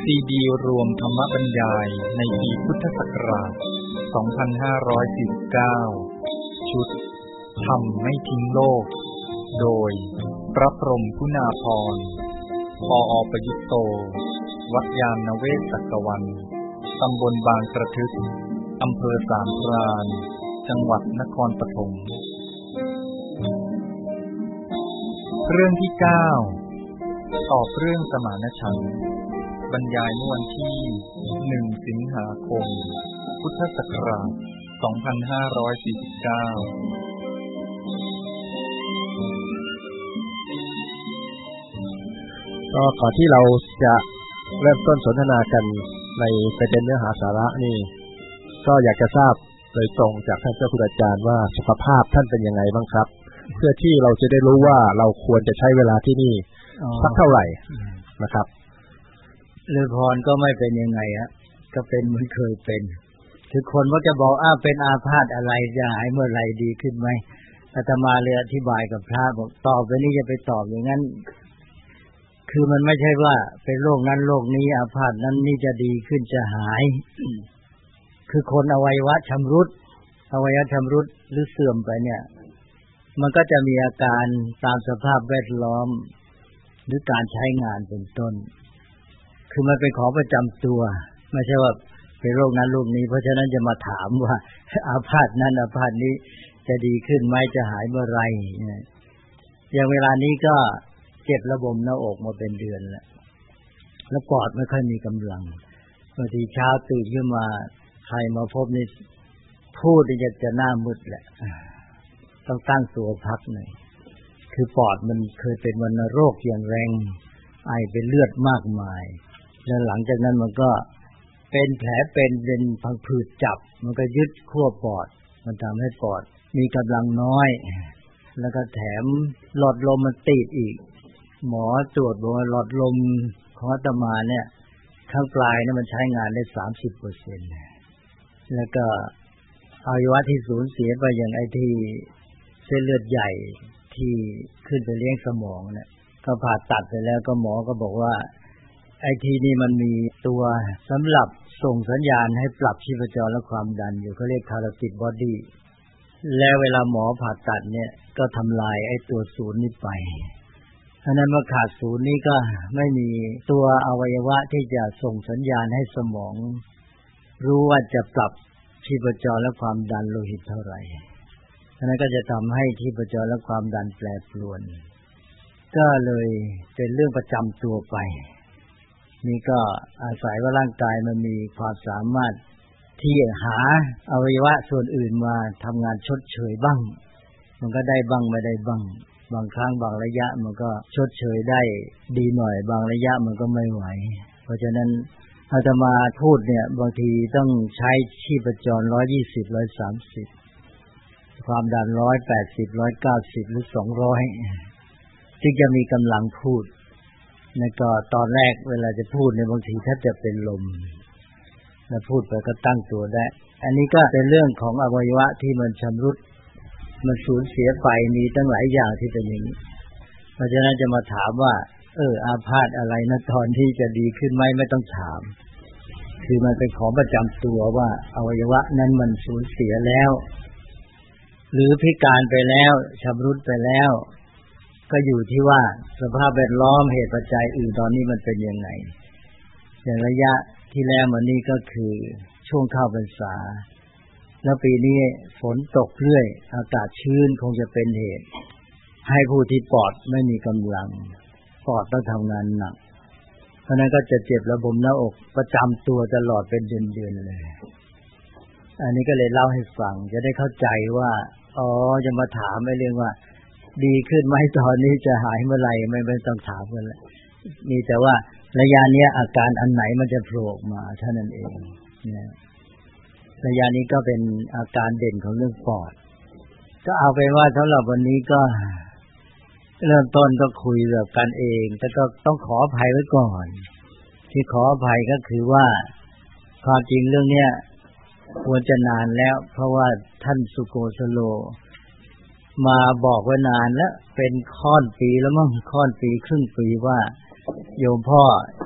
ซีดีรวมธรรมบรรยายในปีพุทธศักราช 2549 ชุดธรรมไม่ทิ้งโลก โดยพระพรหมคุณาภรณ์ ปอ.ประยุตโต วัดยานเวศสักวัน ตำบลบางกระทึก อำเภอสามพราน จังหวัดนครปฐม เรื่องที่ 9 ตอบเรื่องสมานฉันท์ บรรยายเมื่อวันที่ 1 สิงหาคม พุทธศักราช 2549 ก็ก่อนที่เราจะเริ่มต้นสนทนากันในประเด็นเนื้อหาสาระนี่ก็อยากจะทราบโดยตรงจากท่านเจ้าคุณอาจารย์ว่าสุขภาพท่านเป็นยังไงบ้างครับเพื่อที่เราจะได้รู้ว่าเราควรจะใช้เวลาที่นี่สักเท่าไหร่นะครับฤาษีพรก็ไม่เป็นยังไงฮะก็เป็นเหมือนเคยเป็นคือคนก็จะบอกเป็นอาพาธอะไรจะหายเมื่อไหร่ดีขึ้นไหมอาตมาเลยอธิบายกับพระบอกตอบไปนี่จะไปตอบอย่างนั้นคือมันไม่ใช่ว่าเป็นโรคนั้นโรคนี้อาพาธนั้นนี่จะดีขึ้นจะหายคือคนอวัยวะชำรุดหรือเสื่อมไปเนี่ยมันก็จะมีอาการตามสภาพแวดล้อมหรือการใช้งานเป็นต้นคือมันเป็นของประจำตัวไม่ใช่ว่าเป็นโรคนั้นโรคนี้เพราะฉะนั้นจะมาถามว่าอาพาธนั้นอาพาธนี้จะดีขึ้นไหมจะหายเมื่อไหร่อย่างเวลานี้ก็เจ็บระบมหน้าอกมาเป็นเดือนแล้วปอดไม่ค่อยมีกำลังบางทีเช้าตื่นขึ้นมาใครมาพบนี่พูดจะหน้ามืดแหละต้องตั้งตัวพักหน่อยคือปอดมันเคยเป็นวัณโรคอย่างแรงไอเป็นเลือดมากมายแล้วหลังจากนั้นมันก็เป็นแผลเป็นพังผืดจับมันก็ยึดขั้วปอดมันทำให้ปอดมีกำลังน้อยแล้วก็แถมหลอดลมมันติดอีกหมอตรวจบอกว่าหลอดลมของอาตมาเนี่ยข้างปลายเนี่ยมันใช้งานได้ 30% แล้วก็อวัยวะที่สูญเสียไปอย่างไอ้ที่เส้นเลือดใหญ่ที่ขึ้นไปเลี้ยงสมองเนี่ยก็ผ่าตัดไปแล้วก็หมอก็บอกว่าไอ้ที่นี่มันมีตัวสำหรับส่งสัญญาณให้ปรับชีพจรและความดันอยู่เขาเรียก Thyroid Body แล้วเวลาหมอผ่าตัดเนี่ยก็ทำลายไอ้ตัวศูนย์นี้ไปฉะนั้นเมื่อขาดศูนย์นี้ก็ไม่มีตัวอวัยวะที่จะส่งสัญญาณให้สมองรู้ว่าจะปรับชีพจรและความดันโลหิตเท่าไหร่ฉะนั้นก็จะทำให้ชีพจรและความดันแปรปรวนก็เลยเป็นเรื่องประจำตัวไปนี่ก็อาศัยว่าร่างกายมันมีความสามารถที่หาอวัยวะส่วนอื่นมาทำงานชดเชยบ้างมันก็ได้บ้างไม่ได้บ้างบางครั้งบางระยะมันก็ชดเชยได้ดีหน่อยบางระยะมันก็ไม่ไหวเพราะฉะนั้นอาตมาพูดเนี่ยบางทีต้องใช้ชีพจร120 130ความดัน180 190หรือ200จึงจะมีกำลังพูดแล้วก็ตอนแรกเวลาจะพูดเนี่ยบางทีแทบจะเป็นลมแล้วพูดไปก็ตั้งตัวได้อันนี้ก็เป็นเรื่องของอวัยวะที่มันชำรุดมันสูญเสียไปมีตั้งหลายอย่างที่เป็นอย่างนี้เพราะฉะนั้นจะมาถามว่าอาพาธอะไรนะตอนที่จะดีขึ้นไหมไม่ต้องถามคือมันเป็นของประจำตัวว่าอวัยวะนั้นมันสูญเสียแล้วหรือพิการไปแล้วชำรุดไปแล้วก็อยู่ที่ว่าสภาพแวดล้อมเหตุปัจจัยอื่นตอนนี้มันเป็นยังไงอย่างระยะที่แล้วมานี้ก็คือช่วงเข้าพรรษาแล้วปีนี้ฝนตกเรื่อยอากาศชื้นคงจะเป็นเหตุให้ผู้ที่ปอดไม่มีกำลังปอดต้องทำงานหนักเพราะนั้นก็จะเจ็บระบมหน้าอกประจำตัวตลอดเป็นเดือนๆเลยอันนี้ก็เลยเล่าให้ฟังจะได้เข้าใจว่าจะมาถามไอ้เรื่องว่าดีขึ้นไหมตอนนี้จะหายเมื่อไหร่ไม่ต้องถามกันแล้วมีแต่ว่าระยะนี้อาการอันไหนมันจะโผล่ออกมาเท่านั้นเองเนี่ยระยะนี้ก็เป็นอาการเด่นของเรื่องปอดก็เอาเป็นว่าสำหรับวันนี้ก็เริ่มต้นก็คุยแบบกันเองแต่ก็ต้องขออภัยไว้ก่อนที่ขออภัยก็คือว่าความจริงเรื่องเนี้ยควรจะนานแล้วเพราะว่าท่านสุโกสโลมาบอกไว้นานแล้วเป็นค่อนปีแล้วมั้งค่อนปีครึ่งปีว่าโยมพ่อ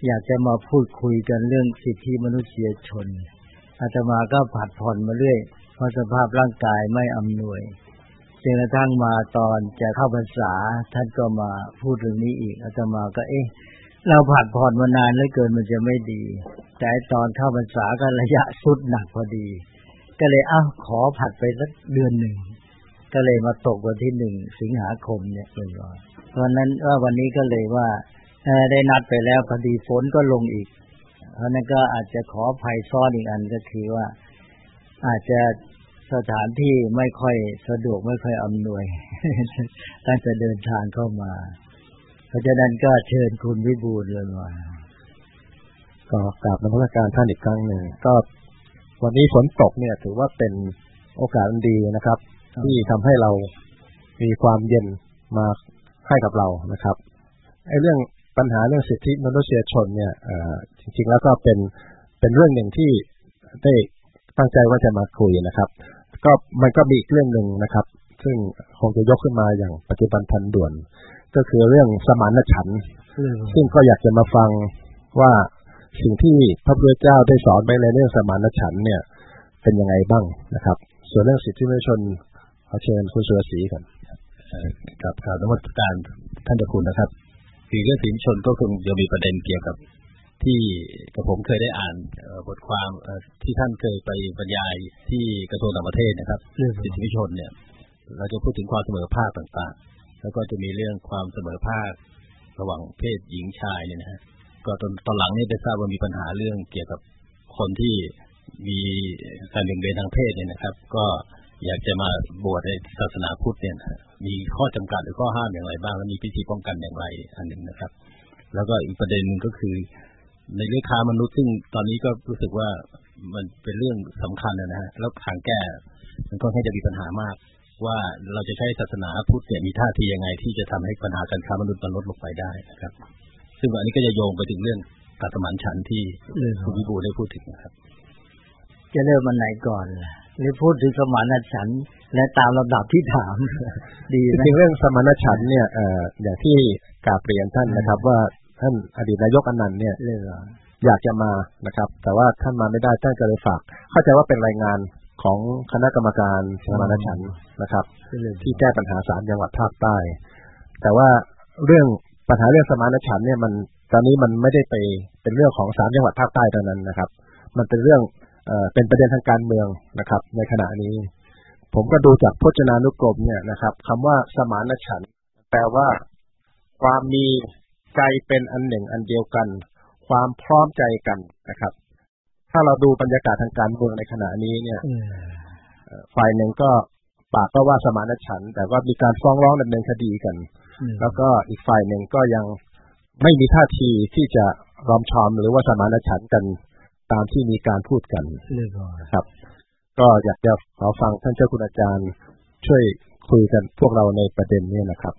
อยากจะมาพูดคุยกันเรื่องสิทธิมนุษยชนอาตมาก็ผัดผ่อนมาเรื่อยเพราะสภาพร่างกายไม่อำนวยจนกระทั่งมาตอนจะเข้าพรรษาท่านก็มาพูดเรื่องนี้อีกอาตมาก็เราผัดผ่อนมานานเหลือเกินมันจะไม่ดีแต่ตอนเข้าพรรษาก็ระยะสุดหนักพอดีก็เลยขอผัดไปสักเดือนหนึ่งก็เลยมาตกวันที่1 สิงหาคมเนี่ยเพราะนั้นวันนี้ก็เลยว่าได้นัดไปแล้วพอดีฝนก็ลงอีกเพราะนั้นก็อาจจะขออภัยซ้อนอีกอันก็คือว่าอาจจะสถานที่ไม่ค่อยสะดวกไม่ค่อยอำนวยตั้งแต่เดินทางเข้ามาเพราะฉะนั้นก็เชิญคุณวิบูลย์เลยมาก็กราบนมัสการท่านอีกครั้งหนึ่งก็วันนี้ฝนตกเนี่ยถือว่าเป็นโอกาสอันดีนะครับที่ทำให้เรามีความเย็นมาให้กับเรานะครับไอ้เรื่องปัญหาเรื่องสิทธิมนุษยชนเนี่ยจริงๆแล้วก็เป็นเรื่องหนึ่งที่ได้ตั้งใจว่าจะมาคุยนะครับก็มันก็มีอีกเรื่องหนึ่งนะครับซึ่งคงจะยกขึ้นมาอย่างปัจจุบันทันด่วนก็คือเรื่องสมานฉันท์ซึ่งก็อยากจะมาฟังว่าสิ่งที่พระพุทธเจ้าได้สอนไปในเรื่องสมานฉันท์เนี่ยเป็นยังไงบ้างนะครับส่วนเรื่องสิทธิมนุษยชนขอเชิญคุณสุรศรีกันครับนมัสการท่านเจ้าคุณนะครับคือเรื่องสิทธิมนุษยชนก็คงจะมีประเด็นเกี่ยวกับที่กับผมเคยได้อ่านบทความที่ท่านเคยไปบรรยายที่กระทรวงต่างประเทศนะครับสิทธิมนุษยชนเนี่ยเราจะพูดถึงความเสมอภาคต่างๆแล้วก็จะมีเรื่องความเสมอภาคระหว่างเพศหญิงชายเนี่ยนะฮะก็ตอนหลังนี่ได้ทราบว่ามีปัญหาเรื่องเกี่ยวกับคนที่มีการเบี่ยงเบนทางเพศเนี่ยนะครับก็อยากจะมาบวชในศาสนาพุทธเนี่ยมีข้อจำกัดหรือข้อห้ามอย่างไรบ้างและมีพิธีป้องกันอย่างไรอันหนึ่งนะครับแล้วก็อีกประเด็นนึงก็คือในเรื่องค้ามนุษย์ซึ่งตอนนี้ก็รู้สึกว่ามันเป็นเรื่องสำคัญนะฮะแล้วทางแก้มันก็ให้จะมีปัญหามากว่าเราจะใช้ศาสนาพุทธเนี่ยมีท่าทียังไงที่จะทำให้ปัญหาการค้ามนุษย์มันลดลงไปได้นะครับซึ่งอันนี้ก็จะโยงไปถึงเรื่องการสมานฉันท์ที่คุณวิบูลย์ได้พูดถึงนะครับจะเริ่มมันไหนก่อนหรือพูดถึงสมานฉันท์และตามลำดับที่ถามดีนะจริงเรื่องสมานฉันท์เนี่ยอย่างที่กราบเรียนท่านนะครับว่าท่านอดีตนายกอนันต์เนี่ยอยากจะมานะครับแต่ว่าท่านมาไม่ได้ท่านก็เลยฝากเข้าใจว่าเป็นรายงานของคณะกรรมการสมานฉันท์นะครับที่แก้ปัญหา3จังหวัดภาคใต้แต่ว่าเรื่องปัญหาเรื่องสมานฉันท์เนี่ยมันตอนนี้มันไม่ได้ไปเป็นเรื่องของ3จังหวัดภาคใต้เท่านั้นนะครับมันเป็นเรื่องเป็นประเด็นทางการเมืองนะครับในขณะนี้ผมก็ดูจากพจนานุกรมเนี่ยนะครับคำว่าสมานฉันท์แปลว่าความมีใจเป็นอันหนึ่งอันเดียวกันความพร้อมใจกันนะครับถ้าเราดูบรรยากาศทางการเมืองในขณะนี้เนี่ยฝ่ายหนึ่งก็ปากก็ว่าสมานฉันท์แต่ว่ามีการฟ้องร้องดำเนินคดีกันแล้วก็อีกฝ่ายหนึ่งก็ยังไม่มีท่าทีที่จะรอมชอมหรือว่าสมานฉันท์กันตามที่มีการพูดกันครับก็อยากจะขอฟังท่านเจ้าคุณอาจารย์ช่วยคุยกันพวกเราในประเด็นนี้นะครับ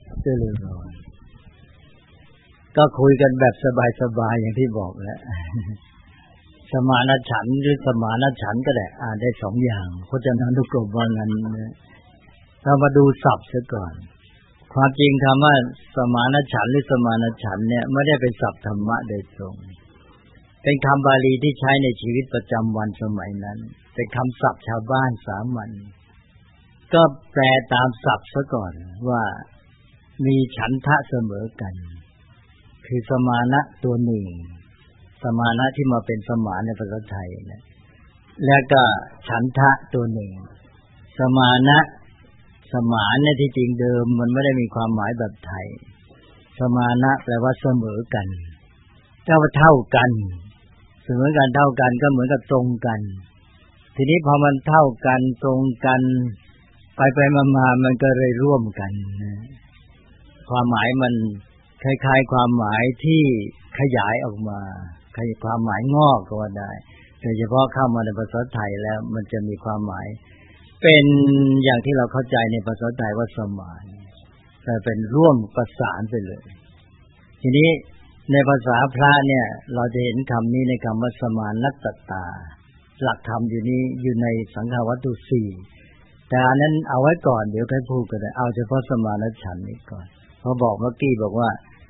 ก็คุยกันแบบสบายๆอย่างที่บอกแล้วสมานฉันท์หรือสมานฉันท์ก็ได้ได้2อย่างพจนานุกรมว่างั้นเรามาดูศัพท์ซะก่อนความจริงคำว่าสมานฉันท์หรือสมานฉันท์เนี่ยไม่ได้เป็นศัพท์ธรรมะโดยตรงเป็นคำบาลีที่ใช้ในชีวิตประจำวันสมัยนั้นเป็นคำศัพท์ชาวบ้านสามัญก็แปลตามศัพท์ซะก่อนว่ามีฉันทะเสมอกันคือสมานะตัวหนึ่งสมานะที่มาเป็นสมานในภาษาไทยนะแล้วก็ฉันทะตัวหนึ่งสมานะสมานในที่จริงเดิมมันไม่ได้มีความหมายแบบไทยสมานะแปลว่าเสมอกันเท่ากันเสมอกันเท่ากันก็เหมือนกับตรงกันทีนี้พอมันเท่ากันตรงกันไปมามันก็เลยร่วมกันความหมายมันคล้ายๆความหมายที่ขยายออกมาความหมายงอกก็ว่าได้โดยเฉพาะเข้ามาในภาษาไทยแล้วมันจะมีความหมายเป็นอย่างที่เราเข้าใจในภาษาไทยว่าสมานแต่เป็นร่วมประสานไปเลยทีนี้ในภาษาพระเนี่ยเราจะเห็นคำนี้ในคำว่าสมานัตตาหลักธรรมอยู่นี้อยู่ในสังฆวัตถุ4แต่อันนั้นเอาไว้ก่อนเดี๋ยวค่อยพูดกันเอาเฉพาะสมานฉันท์นี้ก่อนเพราะบอกเมื่อกี้บอกว่าส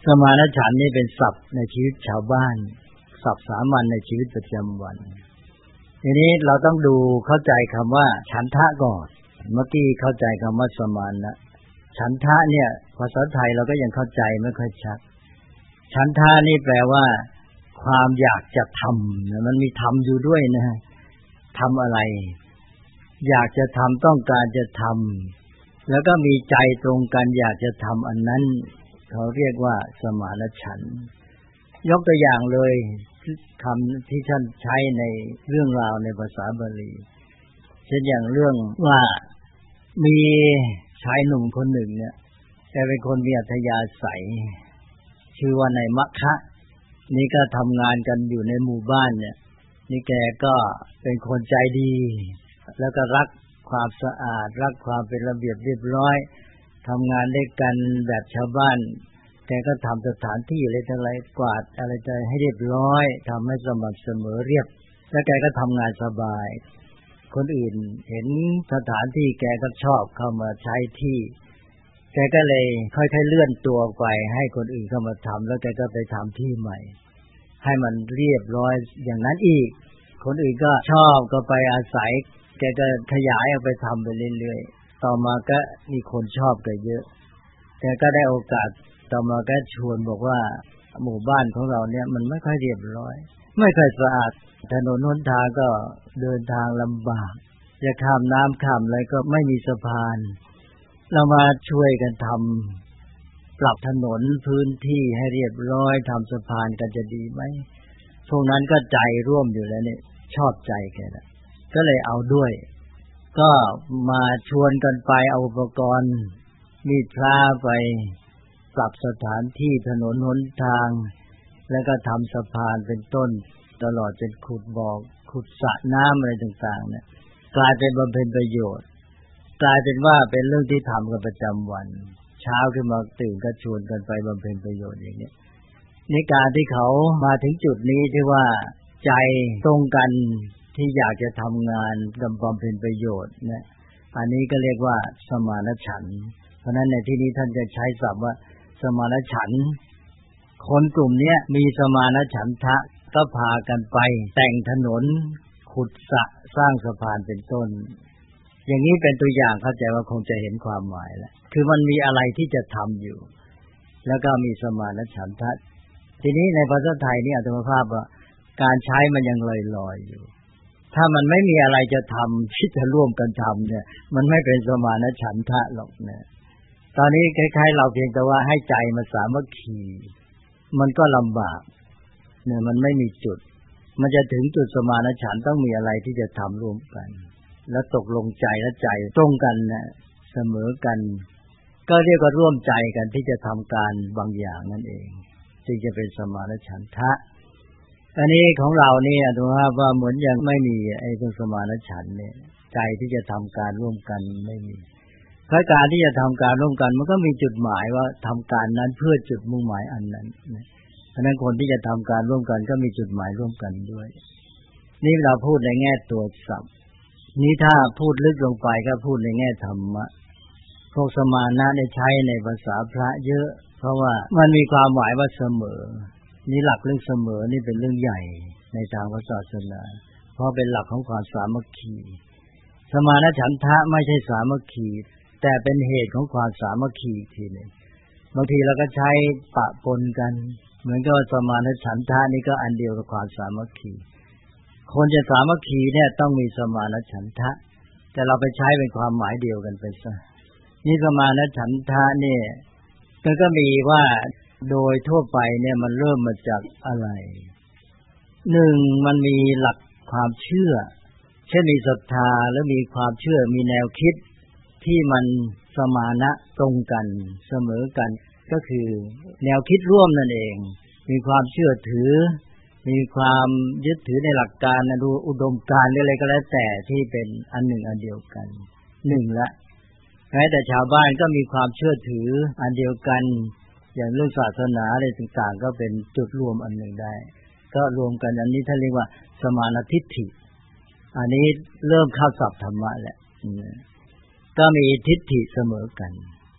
สมานฉันท์นี่เป็นศัพท์ในชีวิตชาวบ้านศัพท์สามัญในชีวิตประจำวันทีนี้เราต้องดูเข้าใจคำว่าฉันทะก่อนเมื่อกี้เข้าใจคำว่าสมานนะฉันทะเนี่ยภาษาไทยเราก็ยังเข้าใจไม่ค่อยชัดฉันทะนี่แปลว่าความอยากจะทำนะมันมีทำอยู่ด้วยนะทำอะไรอยากจะทำต้องการจะทำแล้วก็มีใจตรงกันอยากจะทำอันนั้นเขาเรียกว่าสมานฉันท์ยกตัวอย่างเลยคำที่ท่านใช้ในเรื่องราวในภาษาบาลีเช่นอย่างเรื่องว่ามีชายหนุ่มคนหนึ่งเนี่ยแกเป็นคนมีอัธยาศัยชื่อว่านายมะคะนี่ก็ทำงานกันอยู่ในหมู่บ้านเนี่ยนี่แกก็เป็นคนใจดีแล้วก็รักความสะอาดรักความเป็นระเบียบเรียบร้อยทำงานด้วยกันแบบชาวบ้านแกก็ทำสถานที่อะไรทั้งหลายกวาดอะไรใจให้เรียบร้อยทำให้สม่ำเสมอเรียบแล้วแกก็ทำงานสบายคนอื่นเห็นสถานที่แกก็ชอบเข้ามาใช้ที่แกก็เลยค่อยๆเลื่อนตัวไปให้คนอื่นเข้ามาทำแล้วแกก็ไปทำที่ใหม่ให้มันเรียบร้อยอย่างนั้นอีกคนอื่นก็ชอบก็ไปอาศัยแกก็ขยายออกไปทำไปเรื่อยๆต่อมาก็มีคนชอบแกเยอะแกก็ได้โอกาสต่อมาก็ชวนบอกว่าหมู่บ้านของเราเนี่ยมันไม่ค่อยเรียบร้อยไม่ค่อยสะอาดถนนหนทางก็เดินทางลำบากจะข้ามน้ำข้ามอะไรก็ไม่มีสะพานเรามาช่วยกันทำปรับถนนพื้นที่ให้เรียบร้อยทำสะพานกันจะดีไหมพวกนั้นก็ใจร่วมอยู่แล้วเนี่ยชอบใจแกนะก็เลยเอาด้วยก็มาชวนกันไปเอาอุปกรณ์มีดพระไปปรับสถานที่ถนนหนทางแล้วก็ทำสะพานเป็นต้นตลอดจนขุดบ่อขุดสระน้ำอะไรต่างๆเนี่ยกลายเป็นบำเพ็ญประโยชน์กลายเป็นว่าเป็นเรื่องที่ทำกันประจำวันเช้าขึ้นมาตื่นก็ชวนกันไปบำเพ็ญประโยชน์อย่างนี้ในการที่เขามาถึงจุดนี้ที่ว่าใจตรงกันที่อยากจะทำงานบำเพ็ญประโยชน์เนี่ยอันนี้ก็เรียกว่าสมานฉันท์เพราะนั้นในที่นี้ท่านจะใช้ศัพท์ว่าสมานฉันท์คนกลุ่มนี้มีสมานฉันทะก็พากันไปแต่งถนนขุดสระสร้างสะพานเป็นต้นอย่างนี้เป็นตัวอย่างเข้าใจว่าคงจะเห็นความหมายแล้วคือมันมีอะไรที่จะทำอยู่แล้วก็มีสมานฉันทะทีนี้ในภาษาไทยนี่อาตมาภาพว่าการใช้มันยังลอยๆอยู่ถ้ามันไม่มีอะไรจะทำที่จะร่วมกันทำเนี่ยมันไม่เป็นสมานฉันทะหรอกเนี่ยตอนนี้คล้ายๆเราเพียงแต่ว่าให้ใจมาสามัคคีมันก็ลำบากเนี่ยมันไม่มีจุดมันจะถึงจุดสมานฉันท์ต้องมีอะไรที่จะทำร่วมกันแล้วตกลงใจและใจตรงกันนะเสมอกันก็เรียกว่าร่วมใจกันที่จะทำการบางอย่างนั่นเองจึงจะเป็นสมานฉันทะอันนี้ของเราเนี่ยดูว่าเหมือนยังไม่มีไอ้ตัวสมานฉันท์เนี่ยใจที่จะทำการร่วมกันไม่มีเพราะการที่จะทำการร่วมกันมันก็มีจุดหมายว่าทำการนั้นเพื่อจุดมุ่งหมายอันนั้นเพราะนั้นคนที่จะทำการร่วมกันก็มีจุดหมายร่วมกันด้วยนี่เราพูดในแง่ตัวศัพท์นี้ถ้าพูดลึกลงไปก็พูดในแง่ธรรมะพวกสมานะได้ใช้ในภาษาพระเยอะเพราะว่ามันมีความหมายว่าเสมอนี่หลักเรื่องเสมอนี่เป็นเรื่องใหญ่ในทางศาสนาเพราะเป็นหลักของความสามัคคีสมานฉันทะไม่ใช่สามัคคีแต่เป็นเหตุของความสามัคคีทีนึงบางทีเราก็ใช้ปะปนกันเหมือนกับสมานฉันทะนี่ก็อันเดียวกับความสามัคคีคนจะสามัคคีเนี่ยต้องมีสมานฉันทะแต่เราไปใช้เป็นความหมายเดียวกันไปซะนี่สมานฉันทะเนี่ยก็มีว่าโดยทั่วไปเนี่ยมันเริ่มมาจากอะไรหนึ่งมันมีหลักความเชื่อเช่นมีศรัทธาแล้วมีความเชื่อมีแนวคิดที่มันสมานะตรงกันเสมอกันก็คือแนวคิดร่วมนั่นเองมีความเชื่อถือมีความยึดถือในหลักการดูอุดมการณ์อะไรก็แล้วแต่ที่เป็นอันหนึ่งอันเดียวกันหนึ่งละแม้แต่ชาวบ้านก็มีความเชื่อถืออันเดียวกันอย่างเรื่องศาสนาอะไรต่างๆก็เป็นจุดรวมอันหนึ่งได้ก็รวมกันอันนี้ท่านเรียกว่าสมานทิฏฐิอันนี้เริ่มเข้าศัพท์ธรรมะแล้วก็มีทิฏฐิเสมอกัน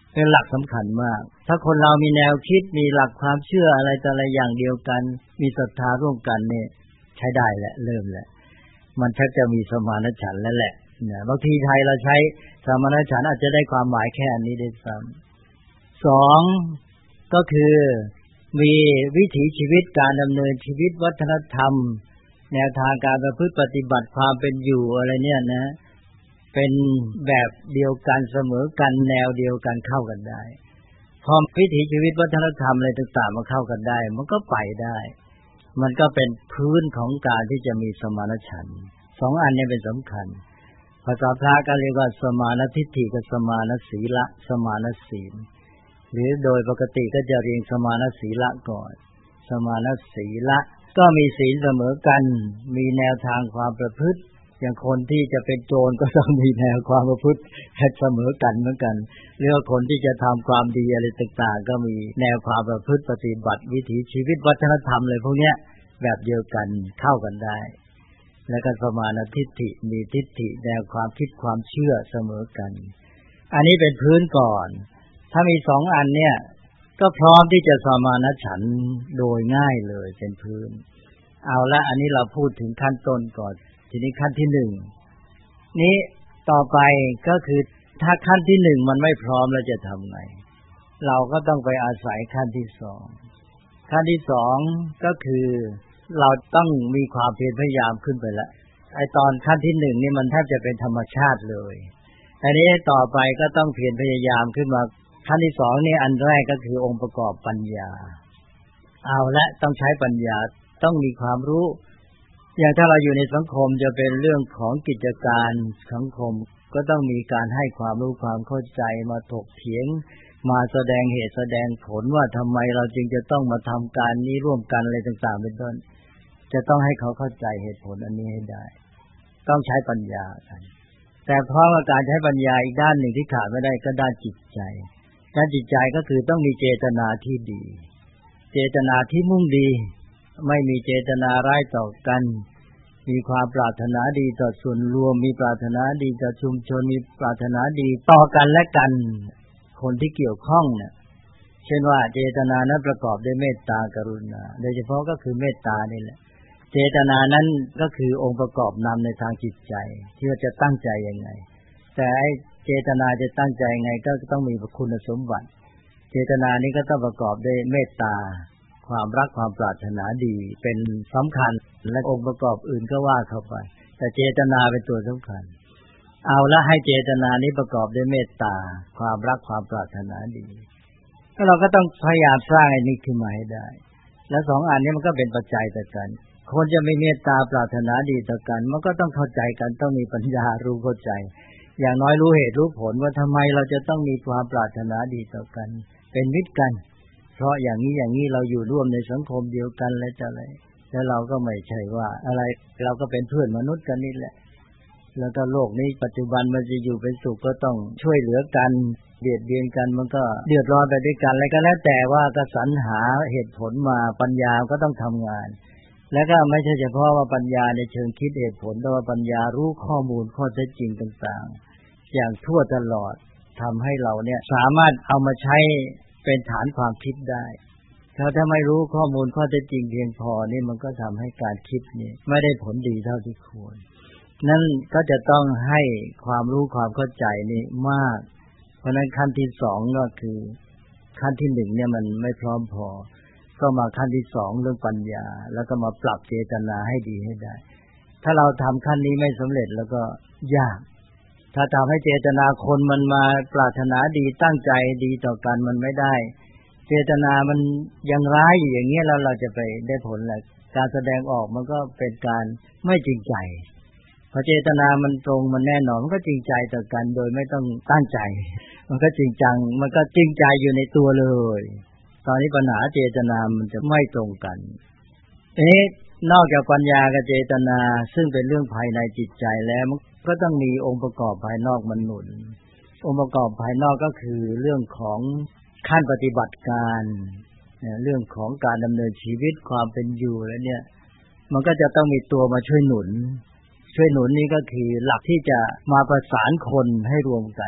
เป็นหลักสำคัญมากถ้าคนเรามีแนวคิดมีหลักความเชื่ออะไรแต่ละอย่างเดียวกันมีศรัทธาร่วมกันเนี่ยใช้ได้แหละเริ่มแล้วมันชักจะมีสมานฉันท์แล้วแหละนะบางทีไทยเราใช้สมานฉันท์อาจจะได้ความหมายแค่อันนี้ได้ซ้ำสองก็คือมีวิถีชีวิตการดำเนินชีวิตวัฒนธรรมแนวทางการประพฤติปฏิบัติความเป็นอยู่อะไรเนี่ยนะเป็นแบบเดียวกันเสมอกันแนวเดียวกันเข้ากันได้พอวิถีชีวิตวัฒนธรรมอะไรต่างๆมาเข้ากันได้มันก็ไปได้มันก็เป็นพื้นของการที่จะมีสมานฉันท์สองอันนี้เป็นสำคัญภาษาพระก็เรียกว่าสมานทิฏฐิกับสมานศีละสมานศีลหรือโดยปกติก็จะเรียงสมานศีละก่อนสมานศีละก็มีศีลเสมอกันมีแนวทางความประพฤติอย่างคนที่จะเป็นโจรก็ต้องมีแนวความประพฤติเสมอกันเหมือนกันหรือว่าคนที่จะทำความดีอะไรต่างๆก็มีแนวความประพฤติปฏิบัติวิถีชีวิตวัฒนธรรมเลยพวกเนี้ยแบบเดียวกันเข้ากันได้แล้วก็สมานทิฏฐิมีทิฏฐิแนวความคิดความเชื่อเสมอกันอันนี้เป็นพื้นก่อนถ้ามีสองอันเนี่ยก็พร้อมที่จะสมานฉันท์โดยง่ายเลยเป็นพื้นเอาละอันนี้เราพูดถึงขั้นต้นก่อนทีนี้ขั้นที่หนึ่งนี้ต่อไปก็คือถ้าขั้นที่หนึ่งมันไม่พร้อมแล้วจะทำไงเราก็ต้องไปอาศัยขั้นที่สองขั้นที่สองก็คือเราต้องมีความเพียรพยายามขึ้นไปแล้วไอ้ตอนขั้นที่หนึ่งนี่มันแทบจะเป็นธรรมชาติเลยอันนี้ต่อไปก็ต้องเพียรพยายามขึ้นมาขั้นที่สองนี่อันแรกก็คือองค์ประกอบปัญญาเอาละต้องใช้ปัญญาต้องมีความรู้อย่างถ้าเราอยู่ในสังคมจะเป็นเรื่องของกิจการสังคมก็ต้องมีการให้ความรู้ความเข้าใจมาถกเถียงมาแสดงเหตุแสดงผลว่าทำไมเราจึงจะต้องมาทำการนี้ร่วมกันอะไรต่างๆเป็นต้นจะต้องให้เขาเข้าใจเหตุผลอันนี้ให้ได้ต้องใช้ปัญญากันแต่เพราะว่าการใช้ปัญญาอีกด้านหนึ่งที่ขาดไม่ได้ก็ด้านจิตใจด้านจิตใจก็คือต้องมีเจตนาที่ดีเจตนาที่มุ่งดีไม่มีเจตนาร้ายต่อกันมีความปรารถนาดีต่อส่วนรวมมีปรารถนาดีต่อชุมชนมีปรารถนาดีต่อกันและกันคนที่เกี่ยวข้องเนี่ยเช่นว่าเจตนานั้นประกอบด้วยเมตตากรุณาโดยเฉพาะก็คือเมตตานี่แหละเจตนานั้นก็คือองค์ประกอบนำในทางจิตใจที่ว่าจะตั้งใจยังไงแต่ไอ้เจตนาจะตั้งใจยังไงก็ต้องมีคุณสมบัติเจตนานี้ก็ต้องประกอบด้วยเมตตาความรักความปรารถนาดีเป็นสำคัญและองค์ประกอบอื่นก็ว่าเข้าไปแต่เจตนาเป็นตัวสำคัญเอาละให้เจตนานี้ประกอบด้วยเมตตาความรักความปรารถนาดีแล้วเราก็ต้องพยายามสร้างไอ้นี้ขึ้นมาให้ได้และสองอันนี้มันก็เป็นปัจจัยต่อกันคนจะมีเมตตาปรารถนาดีต่อกันมันก็ต้องเข้าใจกันต้องมีปัญญารู้เข้าใจอย่างน้อยรู้เหตุรู้ผลว่าทำไมเราจะต้องมีความปรารถนาดีต่อกันเป็นมิตรกันเพราะอย่างนี้เราอยู่ร่วมในสังคมเดียวกันและจะอะไรแล้วเราก็ไม่ใช่ว่าอะไรเราก็เป็นเพื่อนมนุษย์กันนี่แหละแล้วก็โลกนี้ปัจจุบันมันจะอยู่เป็นสุขก็ต้องช่วยเหลือกันเบียดเบียนกันมันก็เดือดร้อนไปด้วยกันอะไรก็แล้วแต่ว่าก็สรรหาเหตุผลมาปัญญาก็ต้องทำงานแล้วก็ไม่ใช่เฉพาะว่าปัญญาในเชิงคิดเหตุผลแต่ว่าปัญญารู้ข้อมูลข้อเท็จจริงต่างๆอย่างทั่วตลอดทำให้เราเนี่ยสามารถเอามาใช้เป็นฐานความคิดได้ถ้าไม่รู้ข้อมูลข้อเท็จจริงเพียงพอนี่มันก็ทำให้การคิดนี่ไม่ได้ผลดีเท่าที่ควรนั่นก็จะต้องให้ความรู้ความเข้าใจนี่มากเพราะนั้นขั้นที่สองก็คือขั้นที่หนึ่งเนี่ยมันไม่พร้อมพอก็มาขั้นที่สองเรื่องปัญญาแล้วก็มาปรับเจตนาให้ดีให้ได้ถ้าเราทำขั้นนี้ไม่สำเร็จแล้วก็ยากถ้าทำให้เจตนาคนมันมาปรารถนาดีตั้งใจดีต่อกันมันไม่ได้เจตนามันยังร้ายอยู่อย่างเงี้ยแล้วเราจะไปได้ผลอะไรการแสดงออกมันก็เป็นการไม่จริงใจพอเจตนามันตรงมันแน่นอนมันก็จริงใจต่อกันโดยไม่ต้องตั้งใจมันก็จริงจังมันก็จริงใจอยู่ในตัวเลยตอนนี้ปัญหาเจตนามันจะไม่ตรงกันนอกจากปัญญากับเจตนาซึ่งเป็นเรื่องภายในจิตใจแล้วมันก็ต้องมีองค์ประกอบภายนอกมันหนุนองค์ประกอบภายนอกก็คือเรื่องของขั้นปฏิบัติการเรื่องของการดำเนินชีวิตความเป็นอยู่แล้วเนี่ยมันก็จะต้องมีตัวมาช่วยหนุนนี่ก็คือหลักที่จะมาประสานคนให้รวมกัน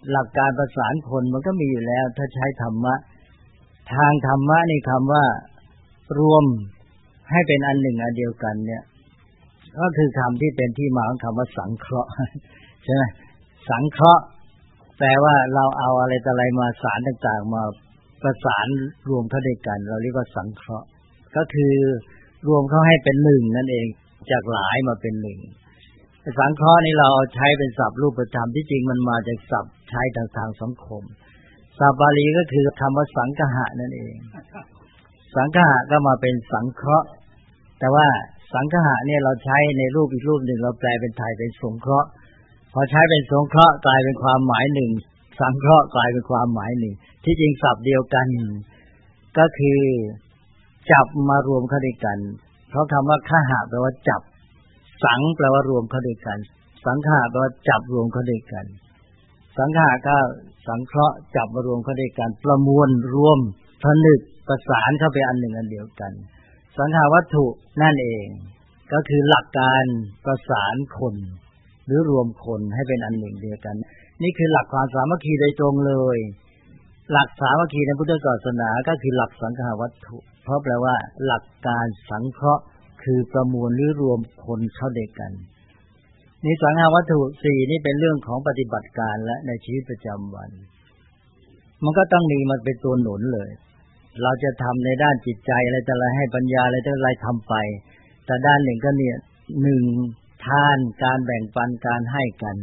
หลักการประสานคนมันก็มีอยู่แล้วถ้าใช้ธรรมะทางธรรมะนี่คำว่ารวมให้เป็นอันหนึ่งอันเดียวกันเนี่ยก็คือคำที่เป็นที่มาของคำว่าสังเคราะห์ใช่ไหมสังเคราะห์แปลว่าเราเอาอะไรต่ออะไรมาสารต่างๆมาประสานรวมเข้าด้วยกันเราเรียกว่าสังเคราะห์ก็คือรวมเข้าให้เป็นหนึ่งนั่นเองจากหลายมาเป็นหนึ่งสังเคราะห์นี่เราใช้เป็นศัพท์รูปธรรมที่จริงมันมาจากศัพท์ใช้ทางสังคมศัพท์บาลีก็คือคำว่าสังคหะนั่นเองสังคหะก็มาเป็นสังเคราะห์แต่ว่าสังคหะเนี่ยเราใช้ในรูปอีกรูปหนึ่งเราแปลเป็นไทยเป็นสงเคราะห์พอใช้เป็นสงเคราะห์กลายเป็นความหมายหนึ่งสังเคราะห์กลายเป็นความหมายหนึ่งที่จริงศัพท์เดียวกันก็คือจับมารวมเข้าด้วยกันเพราะคำว่าคหะแปลว่าจับสังแปลว่ารวมเข้าด้วยกันสังขะแปลว่าจับรวมเข้าด้วยกันสังขะก็สังเคราะห์จับมารวมเข้าด้วยกันประมวลรวมผนึกประสานเข้าไปอันหนึ่งอันเดียวกันสังขาวัตถุนั่นเองก็คือหลักการประสานคนหรือรวมคนให้เป็นอันหนึ่งเดียวกันนี่คือหลักความสามัคคีโดยตรงเลยหลักสามัคคีในพุทธศาสนาก็คือหลักสังขาวัตถุเพราะแปลว่าหลักการสังเคราะห์คือประมวลหรือรวมคนเข้าด้วยกันนี่สังขาวัตถุ4นี่เป็นเรื่องของปฏิบัติการและในชีวิตประจำวันมันก็ต้องมีมันเป็นตัวหนุนเลยเราจะทำในด้านจิตใจอะไรจะอะไรให้ปัญญาอะไรจะอะไรทำไปแต่ด้านหนึ่งก็เนี่ย1ทานการแบ่งปันการให้กัน